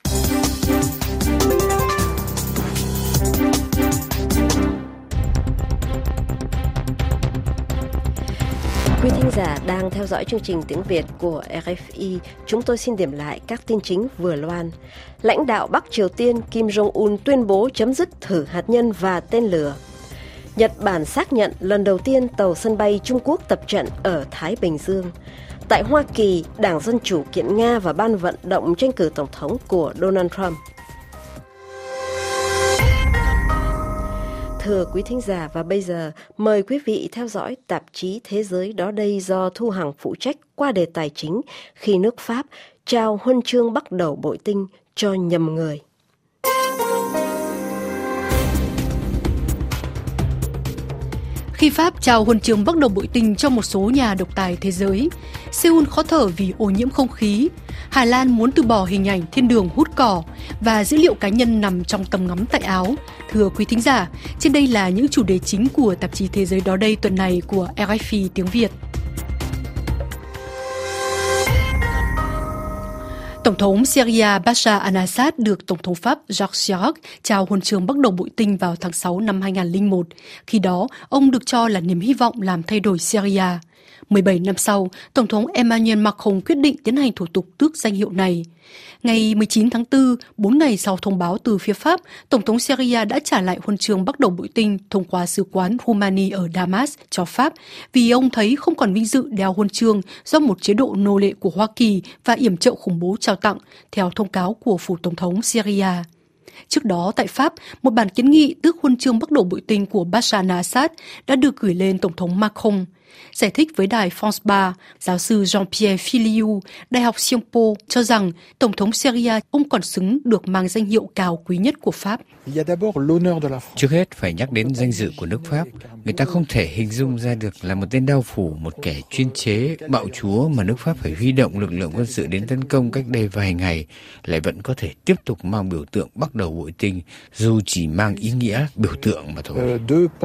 Quý thính giả đang theo dõi chương trình tiếng Việt của rờ ép i. Chúng tôi xin điểm lại các tin chính vừa loan. Lãnh đạo Bắc Triều Tiên Kim Jong-un tuyên bố chấm dứt thử hạt nhân và tên lửa. Nhật Bản xác nhận lần đầu tiên tàu sân bay Trung Quốc tập trận ở Thái Bình Dương. Tại Hoa Kỳ, Đảng Dân Chủ kiện Nga và ban vận động tranh cử Tổng thống của Donald Trump. Thưa quý thính giả, và bây giờ mời quý vị theo dõi tạp chí Thế giới đó đây do Thu Hằng phụ trách qua đề tài chính khi nước Pháp trao huân chương Bắc Đầu Bội Tinh cho nhầm người. Khi Pháp trao huân chương Bắc Đầu Bội Tinh cho một số nhà độc tài thế giới, Seoul khó thở vì ô nhiễm không khí, Hà Lan muốn từ bỏ hình ảnh thiên đường hút cỏ và dữ liệu cá nhân nằm trong tầm ngắm tại Áo. Thưa quý thính giả, trên đây là những chủ đề chính của tạp chí Thế giới đó đây tuần này của rờ ép pê tiếng Việt. Tổng thống Syria Bashar al-Assad được Tổng thống Pháp Jacques Chirac trao huân chương Bắc Đầu Bội Tinh vào tháng sáu năm hai nghìn không trăm lẻ một. Khi đó, ông được cho là niềm hy vọng làm thay đổi Syria. mười bảy năm sau, Tổng thống Emmanuel Macron quyết định tiến hành thủ tục tước danh hiệu này. Ngày mười chín tháng tư, bốn ngày sau thông báo từ phía Pháp, Tổng thống Syria đã trả lại huân chương Bắc Đầu Bội Tinh thông qua sứ quán Rumani ở Damas cho Pháp vì ông thấy không còn vinh dự đeo huân chương do một chế độ nô lệ của Hoa Kỳ và yểm trợ khủng bố trao tặng, theo thông cáo của phủ Tổng thống Syria. Trước đó tại Pháp, một bản kiến nghị tước huân chương Bắc Đầu Bội Tinh của Bashar al-Assad đã được gửi lên Tổng thống Macron. Giải thích với đài France ba, giáo sư Jean-Pierre Filiu, Đại học Sciences Po cho rằng Tổng thống Syria ông còn xứng được mang danh hiệu cao quý nhất của Pháp. Trước hết phải nhắc đến danh dự của nước Pháp. Người ta không thể hình dung ra được là một tên đao phủ, một kẻ chuyên chế, bạo chúa mà nước Pháp phải huy động lực lượng quân sự đến tấn công cách đây vài ngày, lại vẫn có thể tiếp tục mang biểu tượng Bắc Đầu Bội Tinh, dù chỉ mang ý nghĩa biểu tượng mà thôi.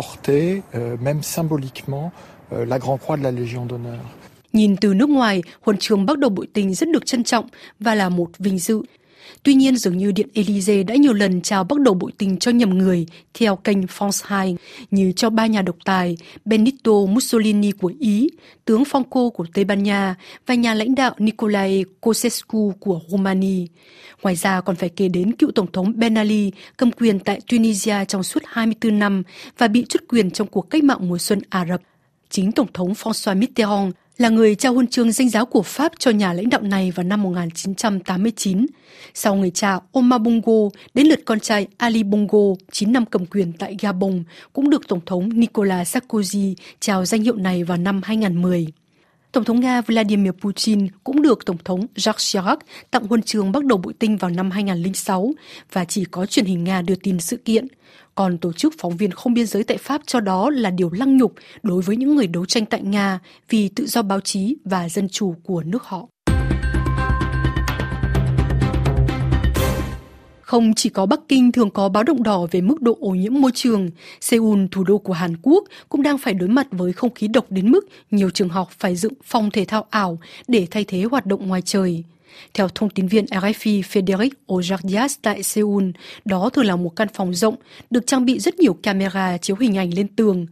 La Grande Croix de la Légion d'honneur. Nhìn từ nước ngoài, huân chương Bắc Đầu Bội Tinh rất được trân trọng và là một vinh dự. Tuy nhiên, dường như Điện Élysée đã nhiều lần trao Bắc Đầu Bội Tinh cho nhầm người, theo kênh France hai, như cho ba nhà độc tài Benito Mussolini của Ý, tướng Franco của Tây Ban Nha và nhà lãnh đạo Nicolae Ceausescu của Romania. Ngoài ra còn phải kể đến cựu Tổng thống Ben Ali cầm quyền tại Tunisia trong suốt hai mươi tư năm và bị truất quyền trong cuộc cách mạng mùa xuân Ả Rập. Chính Tổng thống François Mitterrand là người trao huân chương danh giá của Pháp cho nhà lãnh đạo này vào năm một nghìn chín trăm tám mươi chín. Sau người cha Omar Bongo, đến lượt con trai Ali Bongo, chín năm cầm quyền tại Gabon, cũng được Tổng thống Nicolas Sarkozy trao danh hiệu này vào năm hai nghìn không trăm mười. Tổng thống Nga Vladimir Putin cũng được Tổng thống Jacques Chirac tặng huân chương Bắc Đầu Bội Tinh vào năm hai nghìn không trăm lẻ sáu và chỉ có truyền hình Nga đưa tin sự kiện. Còn Tổ chức Phóng viên Không Biên giới tại Pháp cho đó là điều lăng nhục đối với những người đấu tranh tại Nga vì tự do báo chí và dân chủ của nước họ. Không chỉ có Bắc Kinh thường có báo động đỏ về mức độ ô nhiễm môi trường, Seoul, thủ đô của Hàn Quốc, cũng đang phải đối mặt với không khí độc đến mức nhiều trường học phải dựng phòng thể thao ảo để thay thế hoạt động ngoài trời. Theo thông tin viên rờ ép pê Frédéric Auger-Diaz tại Seoul, đó thường là một căn phòng rộng, được trang bị rất nhiều camera chiếu hình ảnh lên tường.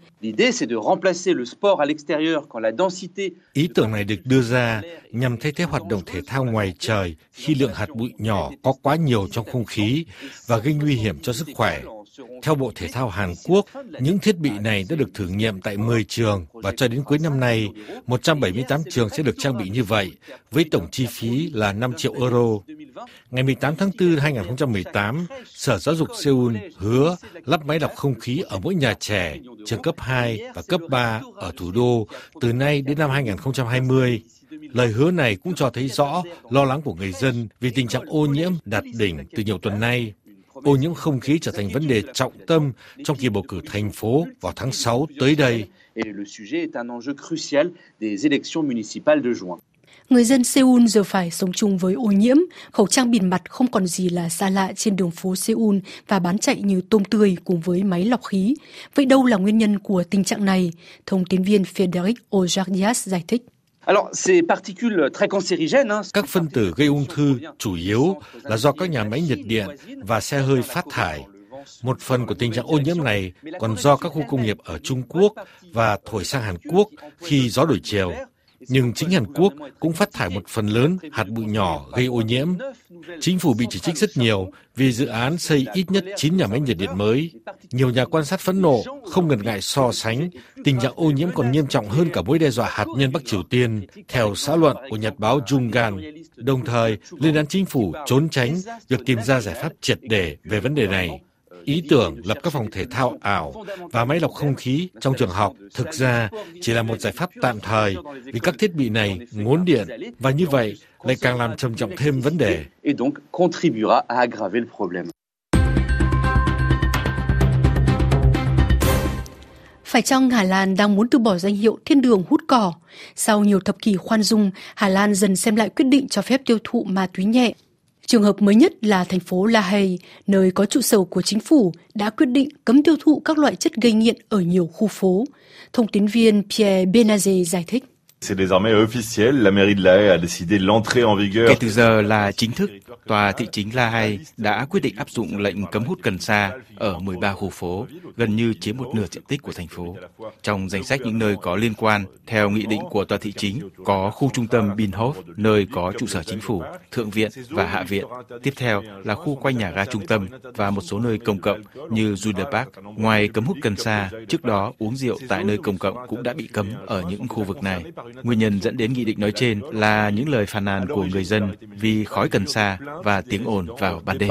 Ý tưởng này được đưa ra nhằm thay thế hoạt động thể thao ngoài trời khi lượng hạt bụi nhỏ có quá nhiều trong không khí và gây nguy hiểm cho sức khỏe. Theo Bộ Thể thao Hàn Quốc, những thiết bị này đã được thử nghiệm tại mười trường và cho đến cuối năm nay, một trăm bảy mươi tám trường sẽ được trang bị như vậy, với tổng chi phí là năm triệu euro. Ngày mười tám tháng tư năm hai nghìn không trăm mười tám, Sở Giáo dục Seoul hứa lắp máy lọc không khí ở mỗi nhà trẻ, trường cấp hai và cấp ba ở thủ đô từ nay đến năm hai nghìn không trăm hai mươi. Lời hứa này cũng cho thấy rõ lo lắng của người dân vì tình trạng ô nhiễm đạt đỉnh từ nhiều tuần nay. Ô nhiễm không khí trở thành vấn đề trọng tâm trong kỳ bầu cử thành phố vào tháng sáu tới đây. Người dân Seoul giờ phải sống chung với ô nhiễm, khẩu trang bịt mặt không còn gì là xa lạ trên đường phố Seoul và bán chạy như tôm tươi cùng với máy lọc khí. Vậy đâu là nguyên nhân của tình trạng này? Thông tin viên Frédéric Auger-Diaz giải thích. Các phân tử gây ung thư chủ yếu là do các nhà máy nhiệt điện và xe hơi phát thải. Một phần của tình trạng ô nhiễm này còn do các khu công nghiệp ở Trung Quốc và thổi sang Hàn Quốc khi gió đổi chiều. Nhưng chính Hàn Quốc cũng phát thải một phần lớn hạt bụi nhỏ gây ô nhiễm. Chính phủ bị chỉ trích rất nhiều vì dự án xây ít nhất chín nhà máy nhiệt điện mới. Nhiều nhà quan sát phẫn nộ, không ngần ngại so sánh, tình trạng ô nhiễm còn nghiêm trọng hơn cả mối đe dọa hạt nhân Bắc Triều Tiên, theo xã luận của nhật báo Jungan. Đồng thời, lên án chính phủ trốn tránh việc tìm ra giải pháp triệt để về vấn đề này. Ý tưởng lập các phòng thể thao ảo và máy lọc không khí trong trường học thực ra chỉ là một giải pháp tạm thời vì các thiết bị này ngốn điện và như vậy lại càng làm trầm trọng thêm vấn đề. Phải chăng Hà Lan đang muốn từ bỏ danh hiệu thiên đường hút cỏ? Sau nhiều thập kỷ khoan dung, Hà Lan dần xem lại quyết định cho phép tiêu thụ ma túy nhẹ. Trường hợp mới nhất là thành phố La Haye, nơi có trụ sở của chính phủ, đã quyết định cấm tiêu thụ các loại chất gây nghiện ở nhiều khu phố. Thông tín viên Pierre Benazé giải thích. C'est désormais officiel, la mairie de La Haye a décidé l'entrée en vigueur. Kể từ giờ là chính thức, tòa thị chính La Haye đã quyết định áp dụng lệnh cấm hút cần sa ở mười ba khu phố, gần như chiếm một nửa diện tích của thành phố. Trong danh sách những nơi có liên quan, theo nghị định của tòa thị chính, có khu trung tâm Binnenhof, nơi có trụ sở chính phủ, thượng viện và hạ viện. Tiếp theo là khu quanh nhà ga trung tâm và một số nơi công cộng như Jude Park. Ngoài cấm hút cần sa, trước đó uống rượu tại nơi công cộng cũng đã bị cấm ở những khu vực này. Nguyên nhân dẫn đến nghị định nói trên là những lời phàn nàn của người dân vì khói cần sa và tiếng ồn vào ban đêm.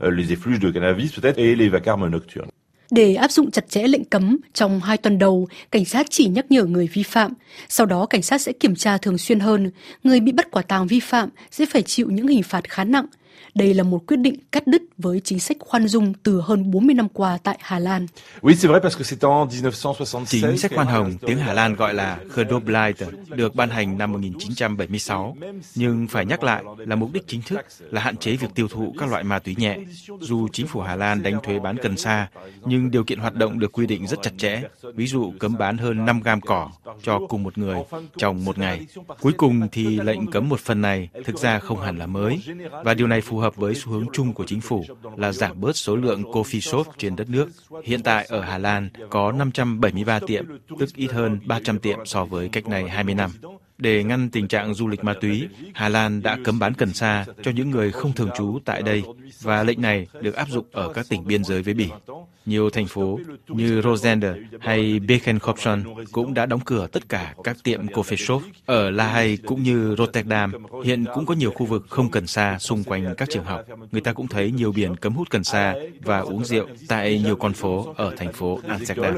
Để áp dụng chặt chẽ lệnh cấm, trong hai tuần đầu, cảnh sát chỉ nhắc nhở người vi phạm. Sau đó, cảnh sát sẽ kiểm tra thường xuyên hơn. Người bị bắt quả tang vi phạm sẽ phải chịu những hình phạt khá nặng. Đây là một quyết định cắt đứt với chính sách khoan dung từ hơn bốn mươi năm qua tại Hà Lan. Chính sách khoan hồng, tiếng Hà Lan gọi là Gedoblide, được ban hành năm một nghìn chín trăm bảy mươi sáu. Nhưng phải nhắc lại là mục đích chính thức là hạn chế việc tiêu thụ các loại ma túy nhẹ. Dù chính phủ Hà Lan đánh thuế bán cần sa, nhưng điều kiện hoạt động được quy định rất chặt chẽ. Ví dụ cấm bán hơn năm gam cỏ cho cùng một người trong một ngày. Cuối cùng thì lệnh cấm một phần này thực ra không hẳn là mới. Và điều này phù hợp với xu hướng chung của chính phủ là giảm bớt số lượng coffee shop trên đất nước. Hiện tại ở Hà Lan có năm trăm bảy mươi ba tiệm, tức ít hơn ba trăm tiệm so với cách này hai mươi năm. Để ngăn tình trạng du lịch ma túy, Hà Lan đã cấm bán cần sa cho những người không thường trú tại đây và lệnh này được áp dụng ở các tỉnh biên giới với Bỉ. Nhiều thành phố như Rosende hay Bekenkopsen cũng đã đóng cửa tất cả các tiệm coffee shop. Ở La Haye cũng như Rotterdam, hiện cũng có nhiều khu vực không cần sa xung quanh các trường học. Người ta cũng thấy nhiều biển cấm hút cần sa và uống rượu tại nhiều con phố ở thành phố Amsterdam.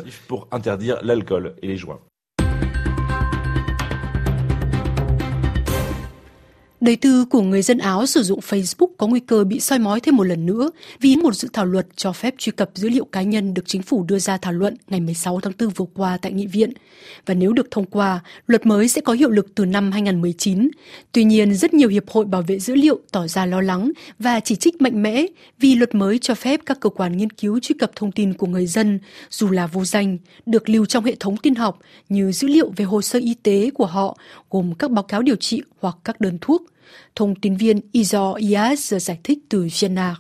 Đời tư của người dân Áo sử dụng Facebook có nguy cơ bị soi mói thêm một lần nữa vì một dự thảo luật cho phép truy cập dữ liệu cá nhân được chính phủ đưa ra thảo luận ngày mười sáu tháng tư vừa qua tại Nghị viện. Và nếu được thông qua, luật mới sẽ có hiệu lực từ năm hai nghìn không trăm mười chín. Tuy nhiên, rất nhiều hiệp hội bảo vệ dữ liệu tỏ ra lo lắng và chỉ trích mạnh mẽ vì luật mới cho phép các cơ quan nghiên cứu truy cập thông tin của người dân, dù là vô danh, được lưu trong hệ thống tin học như dữ liệu về hồ sơ y tế của họ, gồm các báo cáo điều trị hoặc các đơn thuốc. Thông tin viên Izor Iaz giải thích từ Vienna.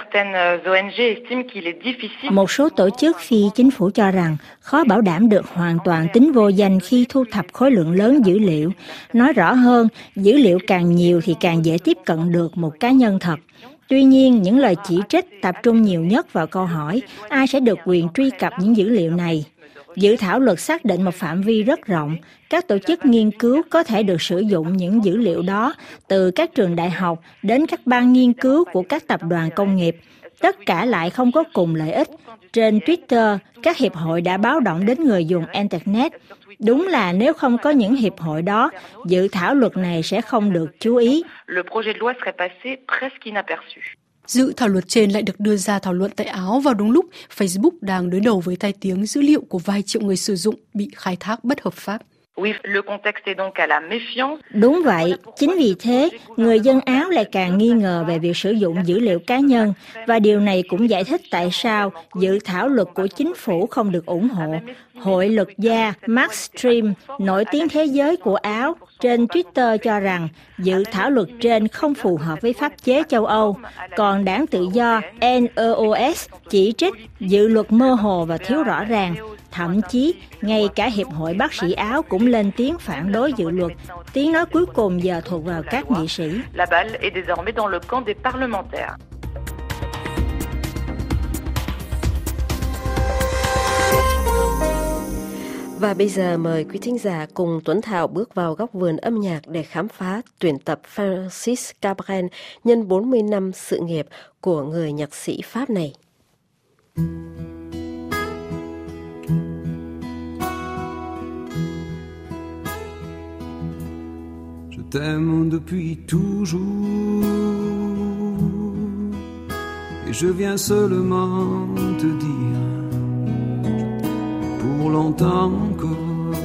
Một số tổ chức phi chính phủ cho rằng khó bảo đảm được hoàn toàn tính vô danh khi thu thập khối lượng lớn dữ liệu. Nói rõ hơn, dữ liệu càng nhiều thì càng dễ tiếp cận được một cá nhân thật. Tuy nhiên, những lời chỉ trích tập trung nhiều nhất vào câu hỏi ai sẽ được quyền truy cập những dữ liệu này. Dự thảo luật xác định một phạm vi rất rộng. Các tổ chức nghiên cứu có thể được sử dụng những dữ liệu đó từ các trường đại học đến các ban nghiên cứu của các tập đoàn công nghiệp. Tất cả lại không có cùng lợi ích. Trên Twitter, các hiệp hội đã báo động đến người dùng Internet. Đúng là nếu không có những hiệp hội đó, dự thảo luật này sẽ không được chú ý. Dự thảo luật trên lại được đưa ra thảo luận tại Áo vào đúng lúc Facebook đang đối đầu với tai tiếng dữ liệu của vài triệu người sử dụng bị khai thác bất hợp pháp. Đúng vậy, chính vì thế, người dân Áo lại càng nghi ngờ về việc sử dụng dữ liệu cá nhân và điều này cũng giải thích tại sao dự thảo luật của chính phủ không được ủng hộ. Hội luật gia Max Stream, nổi tiếng thế giới của Áo, trên Twitter cho rằng dự thảo luật trên không phù hợp với pháp chế châu Âu, còn đảng tự do en e o ét chỉ trích dự luật mơ hồ và thiếu rõ ràng. Thậm chí, ngay cả Hiệp hội Bác sĩ Áo cũng lên tiếng phản đối dự luật. Tiếng nói cuối cùng giờ thuộc vào các nghị sĩ. Và bây giờ mời quý thính giả cùng Tuấn Thảo bước vào góc vườn âm nhạc để khám phá tuyển tập Francis Cabrel nhân bốn mươi năm sự nghiệp của người nhạc sĩ Pháp này. Je t'aime depuis toujours et je viens seulement te dire pour longtemps encore.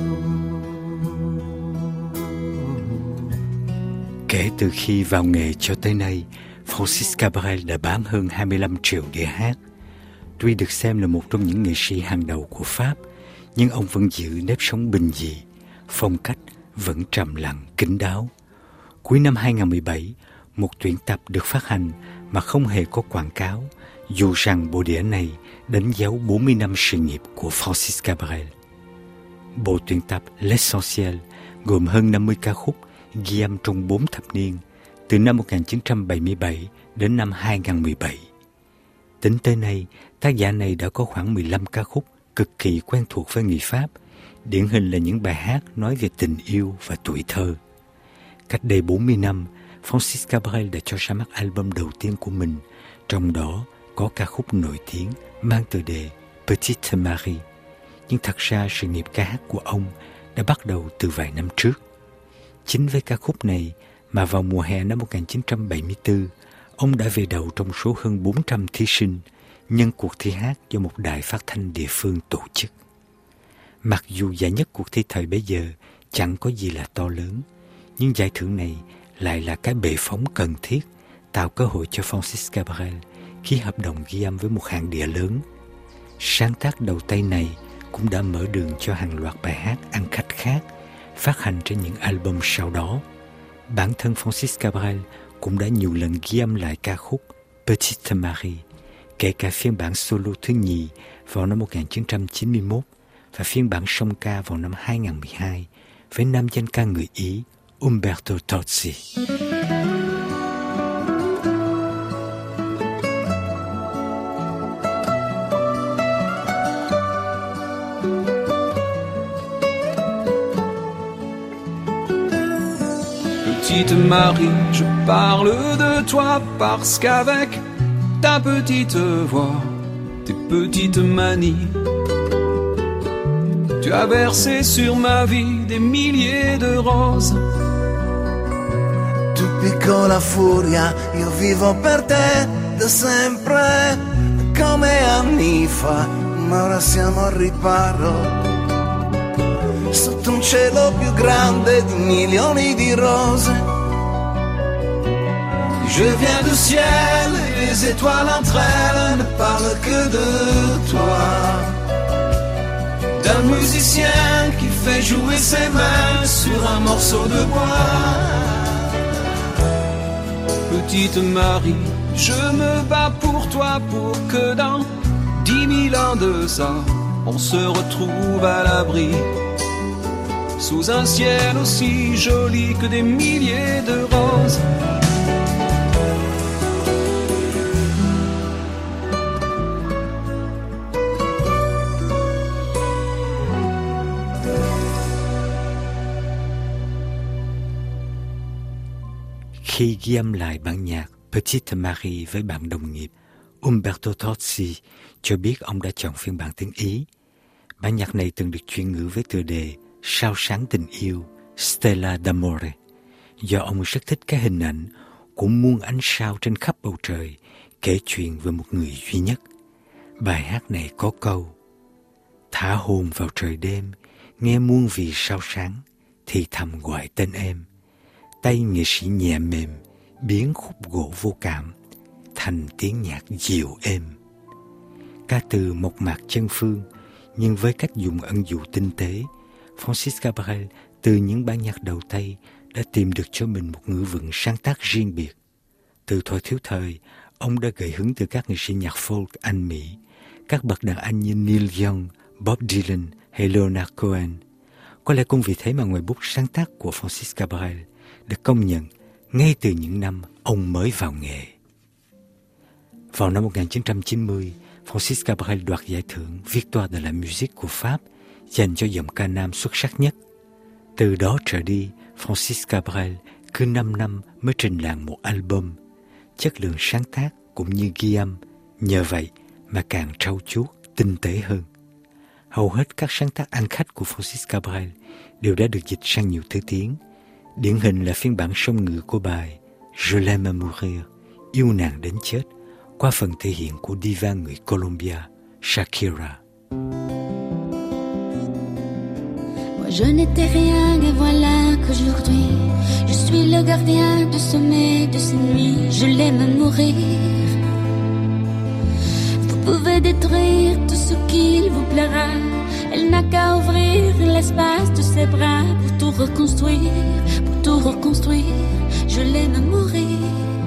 Kể từ khi vào nghề cho tới nay, Francis Cabrel đã bán hơn hai mươi lăm triệu đĩa hát. Tuy được xem là một trong những nghệ sĩ hàng đầu của Pháp, nhưng ông vẫn giữ nếp sống bình dị, phong cách vẫn trầm lặng, kín đáo. Cuối năm hai không một bảy, một tuyển tập được phát hành mà không hề có quảng cáo, dù rằng bộ đĩa này đánh dấu bốn mươi năm sự nghiệp của Francis Cabrel. Bộ tuyển tập L'Essentiel gồm hơn năm mươi ca khúc ghi âm trong bốn thập niên, từ năm một nghìn chín trăm bảy mươi bảy đến năm hai không một bảy. Tính tới nay, tác giả này đã có khoảng mười lăm ca khúc cực kỳ quen thuộc với người Pháp, điển hình là những bài hát nói về tình yêu và tuổi thơ. Cách đây bốn mươi năm, Francis Cabrel đã cho ra mắt album đầu tiên của mình, trong đó có ca khúc nổi tiếng mang tựa đề Petite Marie. Nhưng thật ra sự nghiệp ca hát của ông đã bắt đầu từ vài năm trước. Chính với ca khúc này mà vào mùa hè năm một nghìn chín trăm bảy mươi tư, ông đã về đầu trong số hơn bốn trăm thí sinh nhân cuộc thi hát do một đài phát thanh địa phương tổ chức. Mặc dù giải nhất cuộc thi thời bấy giờ chẳng có gì là to lớn, nhưng giải thưởng này lại là cái bệ phóng cần thiết tạo cơ hội cho Francis Cabrel ký hợp đồng ghi âm với một hãng đĩa lớn. Sáng tác đầu tay này cũng đã mở đường cho hàng loạt bài hát ăn khách khác phát hành trên những album sau đó. Bản thân Francis Cabrel cũng đã nhiều lần ghi âm lại ca khúc Petite Marie, kể cả phiên bản solo thứ nhì vào năm một nghìn chín trăm chín mươi mốt và phiên bản song ca vào năm hai không một hai với nam danh ca người Ý Umberto Tozzi. Petite Marie, je parle de toi parce qu'avec ta petite voix, tes petites manies, tu as versé sur ma vie des milliers de roses. Tu piccola furia, io vivo per te da sempre, come anni fa, ma ora siamo al riparo, sotto un cielo più grande di milioni di rose. Je viens du ciel et les étoiles entre elles ne parlent que de toi, d'un musicien qui fait jouer ses mains sur un morceau de bois. Petite Marie, je me bats pour toi pour que dans dix mille ans de ça, on se retrouve à l'abri, sous un ciel aussi joli que des milliers de roses. Khi ghi âm lại bản nhạc Petite Marie với bạn đồng nghiệp, Umberto Tozzi cho biết ông đã chọn phiên bản tiếng Ý. Bản nhạc này từng được chuyển ngữ với tựa đề Sao sáng tình yêu, Stella d'amore, do ông rất thích cái hình ảnh của muôn ánh sao trên khắp bầu trời, kể chuyện về một người duy nhất. Bài hát này có câu: thả hồn vào trời đêm, nghe muôn vì sao sáng, thì thầm gọi tên em. Tay nghệ sĩ nhẹ mềm biến khúc gỗ vô cảm thành tiếng nhạc dịu êm. Ca từ mộc mạc chân phương, nhưng với cách dùng ẩn dụ tinh tế, Francis Cabrel từ những bản nhạc đầu tay đã tìm được cho mình một ngữ vựng sáng tác riêng biệt. Từ thuở thiếu thời, ông đã gợi hứng từ các nghệ sĩ nhạc folk Anh Mỹ, các bậc đàn anh như Neil Young, Bob Dylan hay Leonard Cohen. Có lẽ cũng vì thế mà ngòi bút sáng tác của Francis Cabrel được công nhận ngay từ những năm ông mới vào nghề. Vào năm một nghìn chín trăm chín mươi, Francis Cabrel đoạt giải thưởng Victoire de la Musique của Pháp dành cho giọng ca nam xuất sắc nhất. Từ đó trở đi, Francis Cabrel cứ năm năm mới trình làng một album. Chất lượng sáng tác cũng như ghi âm nhờ vậy mà càng trau chuốt, tinh tế hơn. Hầu hết các sáng tác ăn khách của Francis Cabrel đều đã được dịch sang nhiều thứ tiếng. Điển hình là phiên bản song ngữ của bài Je l'aime à mourir, yêu nàng đến chết, qua phần thể hiện của diva người Colombia Shakira. Moi je n'étais rien et voilà qu'aujourd'hui je suis le gardien du sommeil de ces nuits. Je l'aime mourir. Vous pouvez détruire tout ce qu'il vous plaira. Elle n'a qu'à ouvrir l'espace de ses bras pour tout reconstruire, pour tout reconstruire. Je l'aime mourir.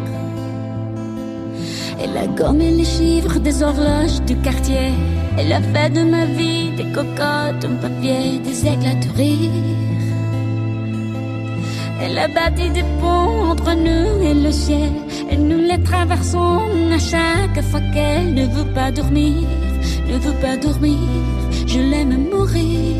Elle a gommé les chiffres des horloges du quartier. Elle a fait de ma vie des cocottes en papier, des éclats de rire. Elle a bâti des ponts entre nous et le ciel. Et nous les traversons à chaque fois qu'elle ne veut pas dormir, ne veut pas dormir. Je l'aime mourir.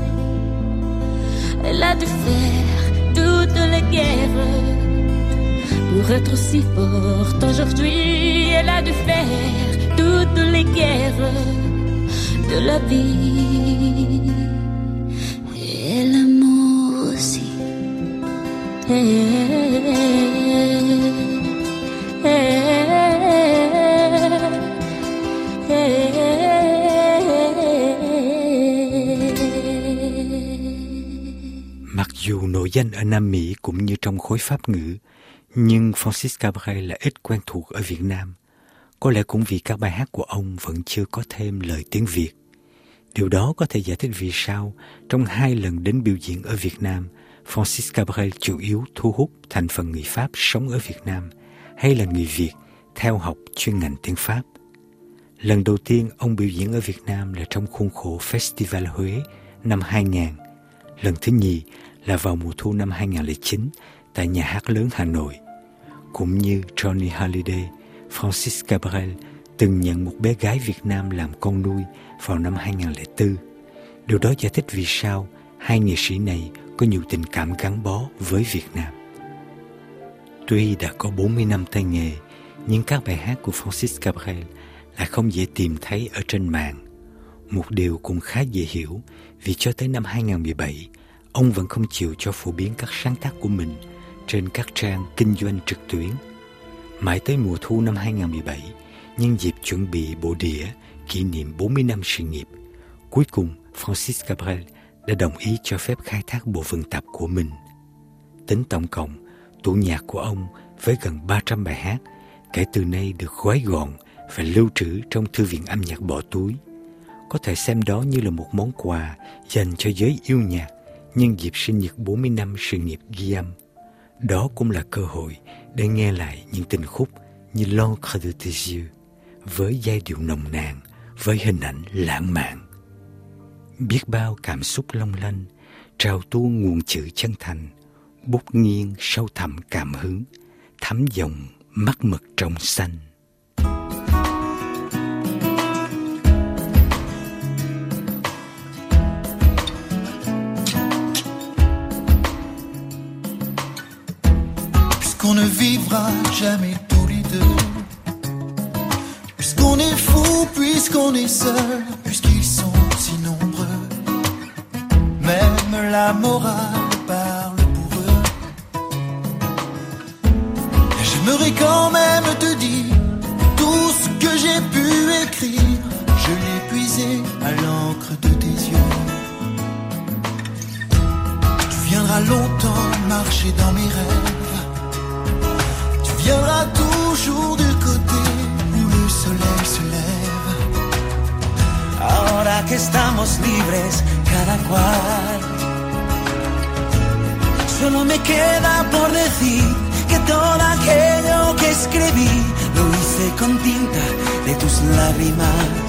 Elle a dû faire toutes les guerres pour être si forte aujourd'hui. Elle a dû faire toutes les guerres de la vie. Et l'amour aussi. Hey, hey, hey, Mặc dù nổi danh ở Nam Mỹ cũng như trong khối Pháp ngữ, nhưng Francis Cabrel là ít quen thuộc ở Việt Nam. Có lẽ cũng vì các bài hát của ông vẫn chưa có thêm lời tiếng Việt. Điều đó có thể giải thích vì sao trong hai lần đến biểu diễn ở Việt Nam, Francis Cabrel chủ yếu thu hút thành phần người Pháp sống ở Việt Nam hay là người Việt theo học chuyên ngành tiếng Pháp. Lần đầu tiên ông biểu diễn ở Việt Nam là trong khuôn khổ Festival Huế năm hai nghìn. Lần thứ nhì là vào mùa thu năm hai nghìn không trăm lẻ chín tại Nhà hát lớn Hà Nội. Cũng như Johnny Hallyday, Francis Cabrel từng nhận một bé gái Việt Nam làm con nuôi vào năm hai nghìn không trăm lẻ bốn. Điều đó giải thích vì sao hai nghệ sĩ này có nhiều tình cảm gắn bó với Việt Nam. Tuy đã có bốn mươi năm tay nghề, nhưng các bài hát của Francis Cabrel là không dễ tìm thấy ở trên mạng. Một điều cũng khá dễ hiểu vì cho tới năm hai nghìn không trăm mười bảy, ông vẫn không chịu cho phổ biến các sáng tác của mình trên các trang kinh doanh trực tuyến. Mãi tới mùa thu năm hai nghìn không trăm mười bảy, nhân dịp chuẩn bị bộ đĩa kỷ niệm bốn mươi năm sự nghiệp, cuối cùng Francis Cabrel đã đồng ý cho phép khai thác bộ vần tập của mình. Tính tổng cộng, tủ nhạc của ông với gần ba trăm bài hát kể từ nay được gói gọn và lưu trữ trong thư viện âm nhạc bỏ túi. Có thể xem đó như là một món quà dành cho giới yêu nhạc nhân dịp sinh nhật bốn mươi năm sự nghiệp ghi âm. Đó cũng là cơ hội để nghe lại những tình khúc như L'encre de tes yeux, với giai điệu nồng nàn, với hình ảnh lãng mạn. Biết bao cảm xúc long lanh, trào tuôn nguồn chữ chân thành, bút nghiêng sâu thẳm cảm hứng, thấm dòng mắt mực trong xanh. Qu'on ne vivra jamais tous les deux, puisqu'on est fou, puisqu'on est seul, puisqu'ils sont si nombreux. Même la morale parle pour eux. Et j'aimerais quand même te dire tout ce que j'ai pu écrire. Je l'ai puisé à l'encre de tes yeux. Tu viendras longtemps marcher dans mes rêves. Viendra toujours du côté où le soleil se lève. Ahora que estamos libres cada cual, solo me queda por decir que todo aquello que escribí lo hice con tinta de tus lágrimas.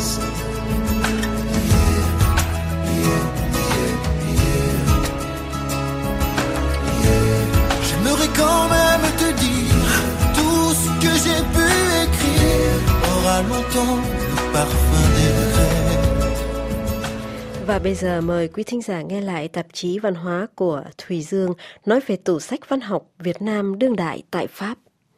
J'aimerais quand même te dire que j'ai pu écrire aura longtemps le parfum des regrets. Và bây giờ mời quý thính giả nghe lại tạp chí văn hóa của Thùy Dương nói về tủ sách văn học Việt Nam đương đại tại Pháp.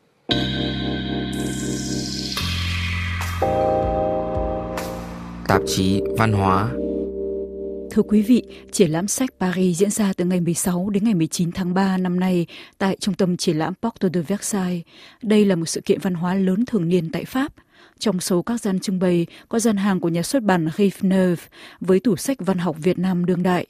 Tạp chí văn hóa. Thưa quý vị, triển lãm sách Paris diễn ra từ ngày mười sáu đến ngày mười chín tháng ba năm nay tại trung tâm triển lãm Porte de Versailles. Đây là một sự kiện văn hóa lớn thường niên tại Pháp. Trong số các gian trưng bày có gian hàng của nhà xuất bản Rive Neuve với tủ sách văn học Việt Nam đương đại.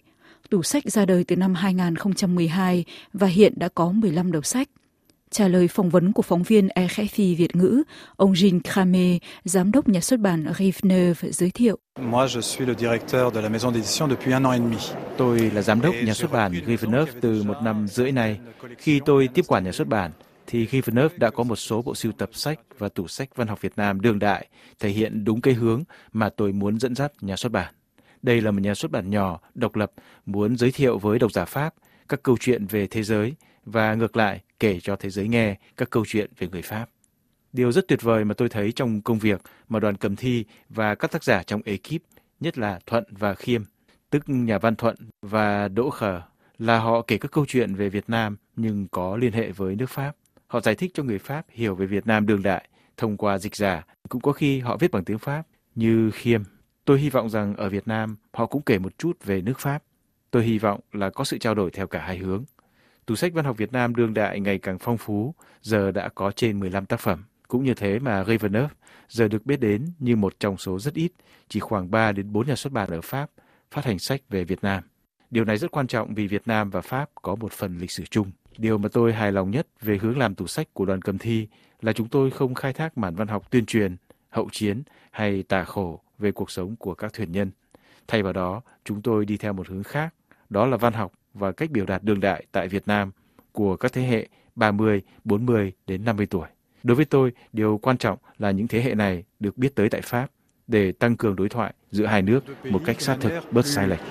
Tủ sách ra đời từ năm hai nghìn không trăm mười hai và hiện đã có mười lăm đầu sách. Trả lời phỏng vấn của phóng viên R F I Việt ngữ, ông Jean Cramé, giám đốc nhà xuất bản Rive Neuve giới thiệu. Moi, je suis le directeur de la maison d'édition depuis un an et demi. Tôi là giám đốc nhà xuất bản Rive Neuve từ một năm rưỡi nay. Khi tôi tiếp quản nhà xuất bản, thì Rive Neuve đã có một số bộ sưu tập sách và tủ sách văn học Việt Nam đương đại, thể hiện đúng cái hướng mà tôi muốn dẫn dắt nhà xuất bản. Đây là một nhà xuất bản nhỏ, độc lập, muốn giới thiệu với độc giả Pháp các câu chuyện về thế giới và ngược lại kể cho thế giới nghe các câu chuyện về người Pháp. Điều rất tuyệt vời mà tôi thấy trong công việc mà đoàn Cầm Thi và các tác giả trong ekip, nhất là Thuận và Khiêm, tức nhà văn Thuận và Đỗ Khờ, là họ kể các câu chuyện về Việt Nam nhưng có liên hệ với nước Pháp. Họ giải thích cho người Pháp hiểu về Việt Nam đương đại thông qua dịch giả, cũng có khi họ viết bằng tiếng Pháp như Khiêm. Tôi hy vọng rằng ở Việt Nam họ cũng kể một chút về nước Pháp. Tôi hy vọng là có sự trao đổi theo cả hai hướng. Tủ sách văn học Việt Nam đương đại ngày càng phong phú, giờ đã có trên mười lăm tác phẩm. Cũng như thế mà Rive Neuve giờ được biết đến như một trong số rất ít, chỉ khoảng ba đến bốn nhà xuất bản ở Pháp phát hành sách về Việt Nam. Điều này rất quan trọng vì Việt Nam và Pháp có một phần lịch sử chung. Điều mà tôi hài lòng nhất về hướng làm tủ sách của đoàn Cầm Thi là chúng tôi không khai thác mảng văn học tuyên truyền, hậu chiến hay tả khổ về cuộc sống của các thuyền nhân. Thay vào đó, chúng tôi đi theo một hướng khác, đó là văn học và cách biểu đạt đương đại tại Việt Nam của các thế hệ ba mươi, bốn mươi đến năm mươi tuổi. Đối với tôi, điều quan trọng là những thế hệ này được biết tới tại Pháp để tăng cường đối thoại giữa hai nước một cách sát thực, bớt sai lệch.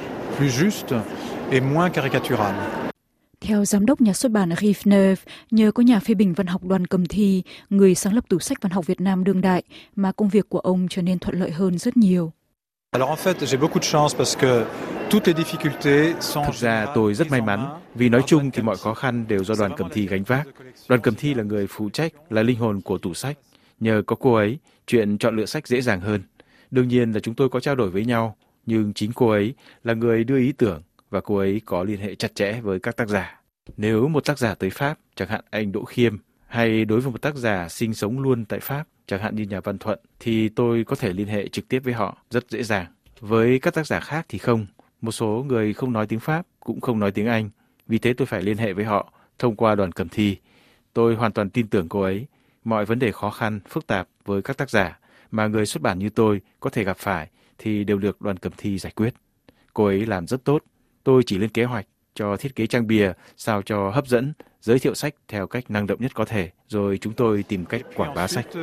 Theo giám đốc nhà xuất bản Rive Neuve, nhờ có nhà phê bình văn học đoàn Cầm Thi, người sáng lập tủ sách văn học Việt Nam đương đại, mà công việc của ông trở nên thuận lợi hơn rất nhiều. Thực ra tôi rất may mắn vì nói chung thì mọi khó khăn đều do đoàn Cầm Thi gánh vác. Đoàn Cầm Thi là người phụ trách, là linh hồn của tủ sách. Nhờ có cô ấy, chuyện chọn lựa sách dễ dàng hơn. Đương nhiên là chúng tôi có trao đổi với nhau, nhưng chính cô ấy là người đưa ý tưởng và cô ấy có liên hệ chặt chẽ với các tác giả. Nếu một tác giả tới Pháp, chẳng hạn anh Đỗ Khiêm, hay đối với một tác giả sinh sống luôn tại Pháp, chẳng hạn như nhà văn Thuận, thì tôi có thể liên hệ trực tiếp với họ rất dễ dàng. Với các tác giả khác thì không. Một số người không nói tiếng Pháp, cũng không nói tiếng Anh. Vì thế tôi phải liên hệ với họ thông qua đoàn Cầm Thi. Tôi hoàn toàn tin tưởng cô ấy. Mọi vấn đề khó khăn, phức tạp với các tác giả mà người xuất bản như tôi có thể gặp phải thì đều được đoàn Cầm Thi giải quyết. Cô ấy làm rất tốt. Tôi chỉ lên kế hoạch cho thiết kế trang bìa sao cho hấp dẫn, giới thiệu sách theo cách năng động nhất có thể, rồi chúng tôi tìm cách quảng bá sách.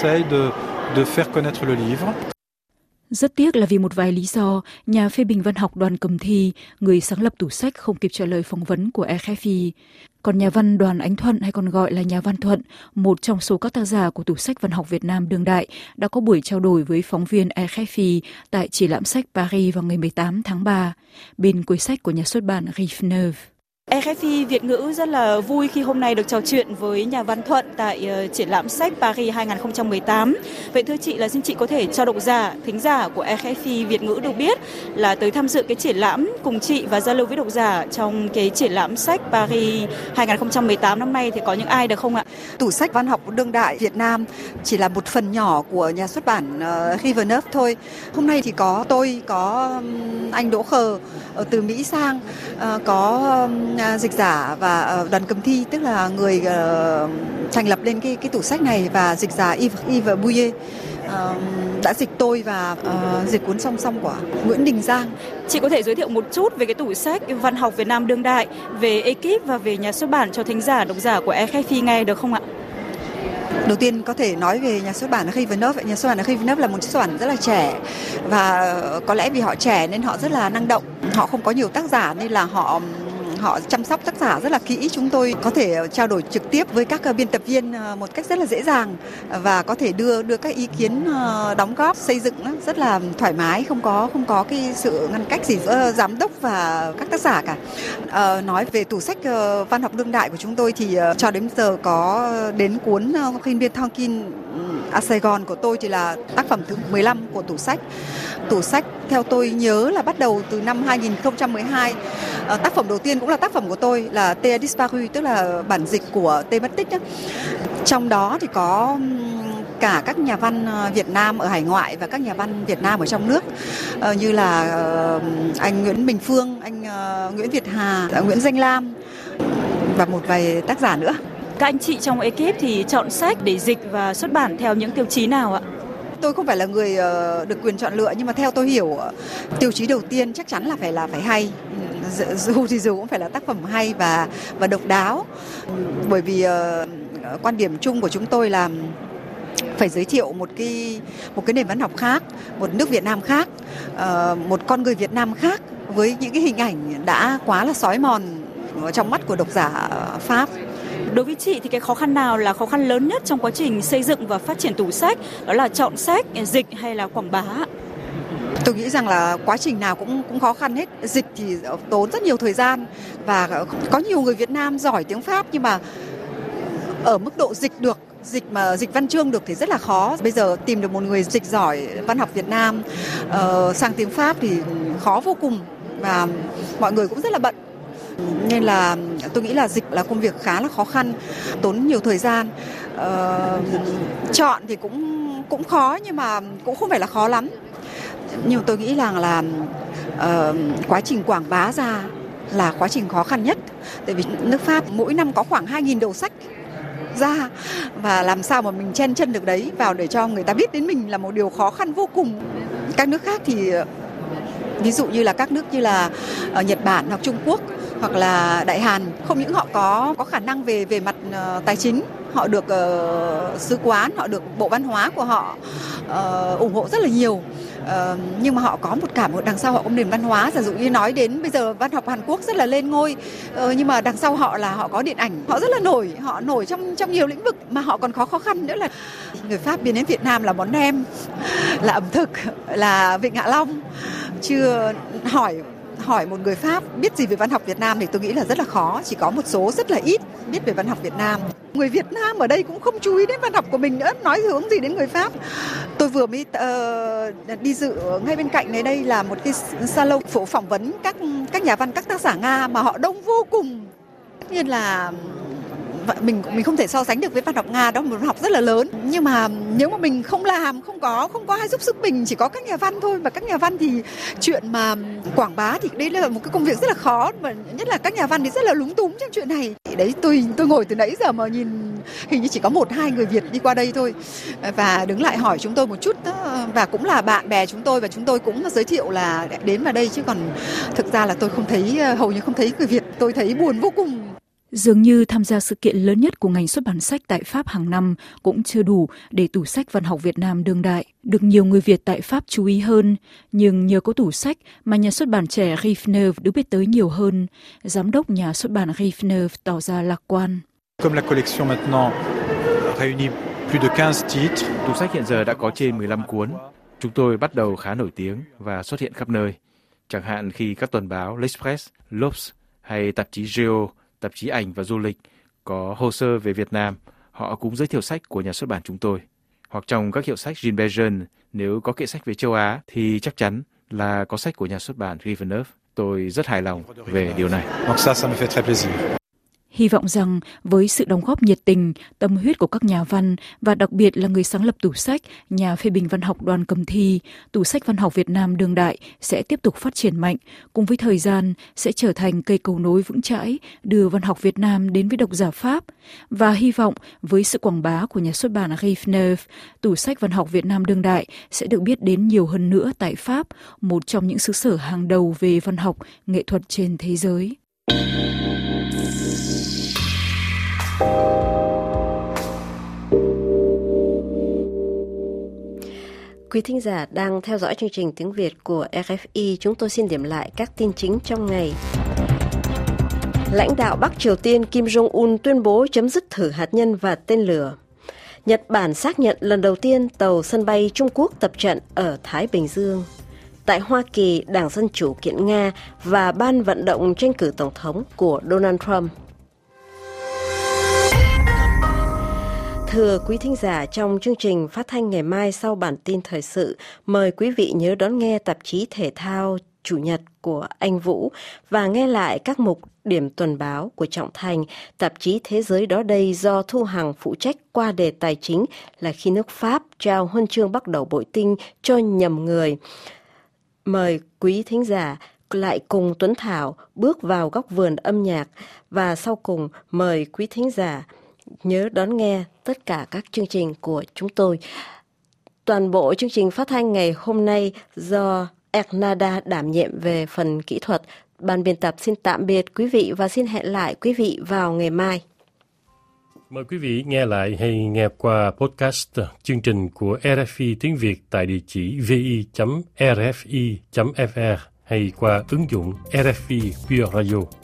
Rất tiếc là vì một vài lý do, nhà phê bình văn học đoàn Cầm Thi, người sáng lập tủ sách không kịp trả lời phỏng vấn của R F I. Còn nhà văn Đoàn Ánh Thuận hay còn gọi là nhà văn Thuận, một trong số các tác giả của tủ sách văn học Việt Nam đương đại, đã có buổi trao đổi với phóng viên R F I tại triển lãm sách Paris vào ngày mười tám tháng ba, bên cuối sách của nhà xuất bản Rive Neuve. R F I Việt ngữ rất là vui khi hôm nay được trò chuyện với nhà văn Thuận tại uh, triển lãm sách Paris hai không một tám. Vậy thưa chị là xin chị có thể cho độc giả, thính giả của R F I Việt ngữ được biết là tới tham dự cái triển lãm cùng chị và giao lưu với độc giả trong cái triển lãm sách Paris hai không một tám năm nay thì có những ai được không ạ? Tủ sách văn học đương đại Việt Nam chỉ là một phần nhỏ của nhà xuất bản uh, Rive Neuve thôi. Hôm nay thì có tôi, có um, anh Đỗ Khờ uh, từ Mỹ sang, uh, có um, dịch giả và đoàn Cầm Thi, tức là người uh, thành lập lên cái cái tủ sách này, và dịch giả Yves, Yves Bouillet uh, đã dịch tôi và uh, dịch cuốn song song của Nguyễn Đình Giang. Chị có thể giới thiệu một chút về cái tủ sách văn học Việt Nam đương đại, về ekip và về nhà xuất bản cho thính giả, độc giả của R F I nghe được không ạ? Đầu tiên có thể nói về nhà xuất bản Rive Neuve. Nhà xuất bản Rive Neuve là một xuất bản rất là trẻ, và có lẽ vì họ trẻ nên họ rất là năng động. Họ không có nhiều tác giả nên là họ họ chăm sóc tác giả rất là kỹ. Chúng tôi có thể trao đổi trực tiếp với các biên tập viên một cách rất là dễ dàng và có thể đưa đưa các ý kiến đóng góp xây dựng rất là thoải mái, không có không có cái sự ngăn cách gì giữa giám đốc và các tác giả cả. À, nói về tủ sách văn học đương đại của chúng tôi thì cho đến giờ có đến cuốn Khuyên biên Thong Kin à Sài Gòn của tôi thì là tác phẩm thứ mười lăm của tủ sách. Tủ sách theo tôi nhớ là bắt đầu từ năm hai không một hai. À, tác phẩm đầu tiên cũng là tác phẩm của tôi là T Disparu, tức là bản dịch của T mất tích. Trong đó thì có cả các nhà văn Việt Nam ở hải ngoại và các nhà văn Việt Nam ở trong nước, uh, như là uh, anh Nguyễn Bình Phương, anh uh, Nguyễn Việt Hà, uh, Nguyễn Danh Lam và một vài tác giả nữa. Các anh chị trong ekip thì chọn sách để dịch và xuất bản theo những tiêu chí nào ạ? Tôi không phải là người uh, được quyền chọn lựa, nhưng mà theo tôi hiểu uh, tiêu chí đầu tiên chắc chắn là phải là phải hay. Dù thì dù cũng phải là tác phẩm hay và và độc đáo, bởi vì uh, quan điểm chung của chúng tôi là phải giới thiệu một cái một cái nền văn học khác, một nước Việt Nam khác, uh, một con người Việt Nam khác với những cái hình ảnh đã quá là xói mòn trong mắt của độc giả Pháp. Đối với chị thì cái khó khăn nào là khó khăn lớn nhất trong quá trình xây dựng và phát triển tủ sách? Đó là chọn sách, dịch hay là quảng bá? Tôi nghĩ rằng là quá trình nào cũng cũng khó khăn hết. Dịch thì tốn rất nhiều thời gian và có nhiều người Việt Nam giỏi tiếng Pháp, nhưng mà ở mức độ dịch được, dịch mà dịch văn chương được thì rất là khó. Bây giờ tìm được một người dịch giỏi văn học Việt Nam uh, sang tiếng Pháp thì khó vô cùng, và mọi người cũng rất là bận. Nên là tôi nghĩ là dịch là công việc khá là khó khăn, tốn nhiều thời gian. Uh, chọn thì cũng cũng khó, nhưng mà cũng không phải là khó lắm. Nhưng tôi nghĩ rằng là, là uh, quá trình quảng bá ra là quá trình khó khăn nhất. Tại vì nước Pháp mỗi năm có khoảng hai nghìn đầu sách ra, và làm sao mà mình chen chân được đấy vào để cho người ta biết đến mình là một điều khó khăn vô cùng. Các nước khác thì ví dụ như là các nước như là ở Nhật Bản hoặc Trung Quốc hoặc là Đại Hàn, không những họ có có khả năng về về mặt uh, tài chính, họ được uh, sứ quán, họ được bộ văn hóa của họ uh, ủng hộ rất là nhiều. Uh, nhưng mà họ có một cả một đằng sau họ có nền văn hóa. Giả dụ như nói đến bây giờ văn học Hàn Quốc rất là lên ngôi, uh, nhưng mà đằng sau họ là họ có điện ảnh, họ rất là nổi, họ nổi trong trong nhiều lĩnh vực, mà họ còn có khó khăn nữa là người Pháp biến đến Việt Nam là món nem, là ẩm thực, là Vịnh Hạ Long. Chưa hỏi hỏi một người Pháp biết gì về văn học Việt Nam thì tôi nghĩ là rất là khó, chỉ có một số rất là ít biết về văn học Việt Nam. Người Việt Nam ở đây cũng không chú ý đến văn học của mình nữa, nói hướng gì đến người Pháp. Tôi vừa mới uh, đi dự ngay bên cạnh này, đây là một cái salon phổ phỏng vấn các các nhà văn, các tác giả Nga mà họ đông vô cùng. Tất nhiên là mình mình không thể so sánh được với văn học Nga, đó là một văn học rất là lớn, nhưng mà nếu mà mình không làm, không có không có ai giúp sức mình, chỉ có các nhà văn thôi. Và các nhà văn thì chuyện mà quảng bá thì đấy là một cái công việc rất là khó, và nhất là các nhà văn thì rất là lúng túng trong chuyện này. Đấy, tôi tôi ngồi từ nãy giờ mà nhìn hình như chỉ có một hai người Việt đi qua đây thôi, và đứng lại hỏi chúng tôi một chút đó, và cũng là bạn bè chúng tôi, và chúng tôi cũng giới thiệu là đến vào đây, chứ còn thực ra là tôi không thấy, hầu như không thấy người Việt. Tôi thấy buồn vô cùng. Dường như tham gia sự kiện lớn nhất của ngành xuất bản sách tại Pháp hàng năm cũng chưa đủ để tủ sách văn học Việt Nam đương đại được nhiều người Việt tại Pháp chú ý hơn. Nhưng nhờ có tủ sách mà nhà xuất bản trẻ Rive-Neuve được biết tới nhiều hơn. Giám đốc nhà xuất bản Rive-Neuve tỏ ra lạc quan. Comme la collection maintenant réunit plus de quinze titres. Tủ sách hiện giờ đã có trên mười lăm cuốn. Chúng tôi bắt đầu khá nổi tiếng và xuất hiện khắp nơi. Chẳng hạn khi các tuần báo L'Express, l'Obs hay tạp chí Geo, tạp chí ảnh và du lịch có hồ sơ về Việt Nam, họ cũng giới thiệu sách của nhà xuất bản chúng tôi. Hoặc trong các hiệu sách Jean Bergeron, nếu có kệ sách về châu Á thì chắc chắn là có sách của nhà xuất bản Rive-Neuve. Tôi rất hài lòng về điều này. Donc ça, ça me fait très plaisir. Hy vọng rằng với sự đóng góp nhiệt tình, tâm huyết của các nhà văn và đặc biệt là người sáng lập tủ sách, nhà phê bình văn học Đoàn Cầm Thi, tủ sách văn học Việt Nam đương đại sẽ tiếp tục phát triển mạnh, cùng với thời gian sẽ trở thành cây cầu nối vững chãi đưa văn học Việt Nam đến với độc giả Pháp. Và hy vọng với sự quảng bá của nhà xuất bản Rive-Neuve, tủ sách văn học Việt Nam đương đại sẽ được biết đến nhiều hơn nữa tại Pháp, một trong những xứ sở hàng đầu về văn học, nghệ thuật trên thế giới. Quý thính giả đang theo dõi chương trình tiếng Việt của rờ ép i, chúng tôi xin điểm lại các tin chính trong ngày. Lãnh đạo Bắc Triều Tiên Kim Jong-un tuyên bố chấm dứt thử hạt nhân và tên lửa. Nhật Bản xác nhận lần đầu tiên tàu sân bay Trung Quốc tập trận ở Thái Bình Dương. Tại Hoa Kỳ, Đảng Dân Chủ kiện Nga và Ban vận động tranh cử Tổng thống của Donald Trump. Thưa quý thính giả, trong chương trình phát thanh ngày mai sau bản tin thời sự, mời quý vị nhớ đón nghe tạp chí thể thao Chủ nhật của anh Vũ và nghe lại các mục Điểm tuần báo của Trọng Thành, tạp chí Thế giới đó đây do Thu Hằng phụ trách qua đề tài chính là khi nước Pháp trao huân chương Bắc Đầu Bội Tinh cho nhầm người. Mời quý thính giả lại cùng Tuấn Thảo bước vào góc vườn âm nhạc và sau cùng mời quý thính giả nhớ đón nghe tất cả các chương trình của chúng tôi. Toàn bộ chương trình phát thanh ngày hôm nay do Ernada đảm nhiệm về phần kỹ thuật. Ban biên tập xin tạm biệt quý vị và xin hẹn lại quý vị vào ngày mai. Mời quý vị nghe lại hay nghe qua podcast chương trình của rờ ép i tiếng Việt tại địa chỉ vi chấm rfi chấm fr hay qua ứng dụng rờ ép i Pure Radio.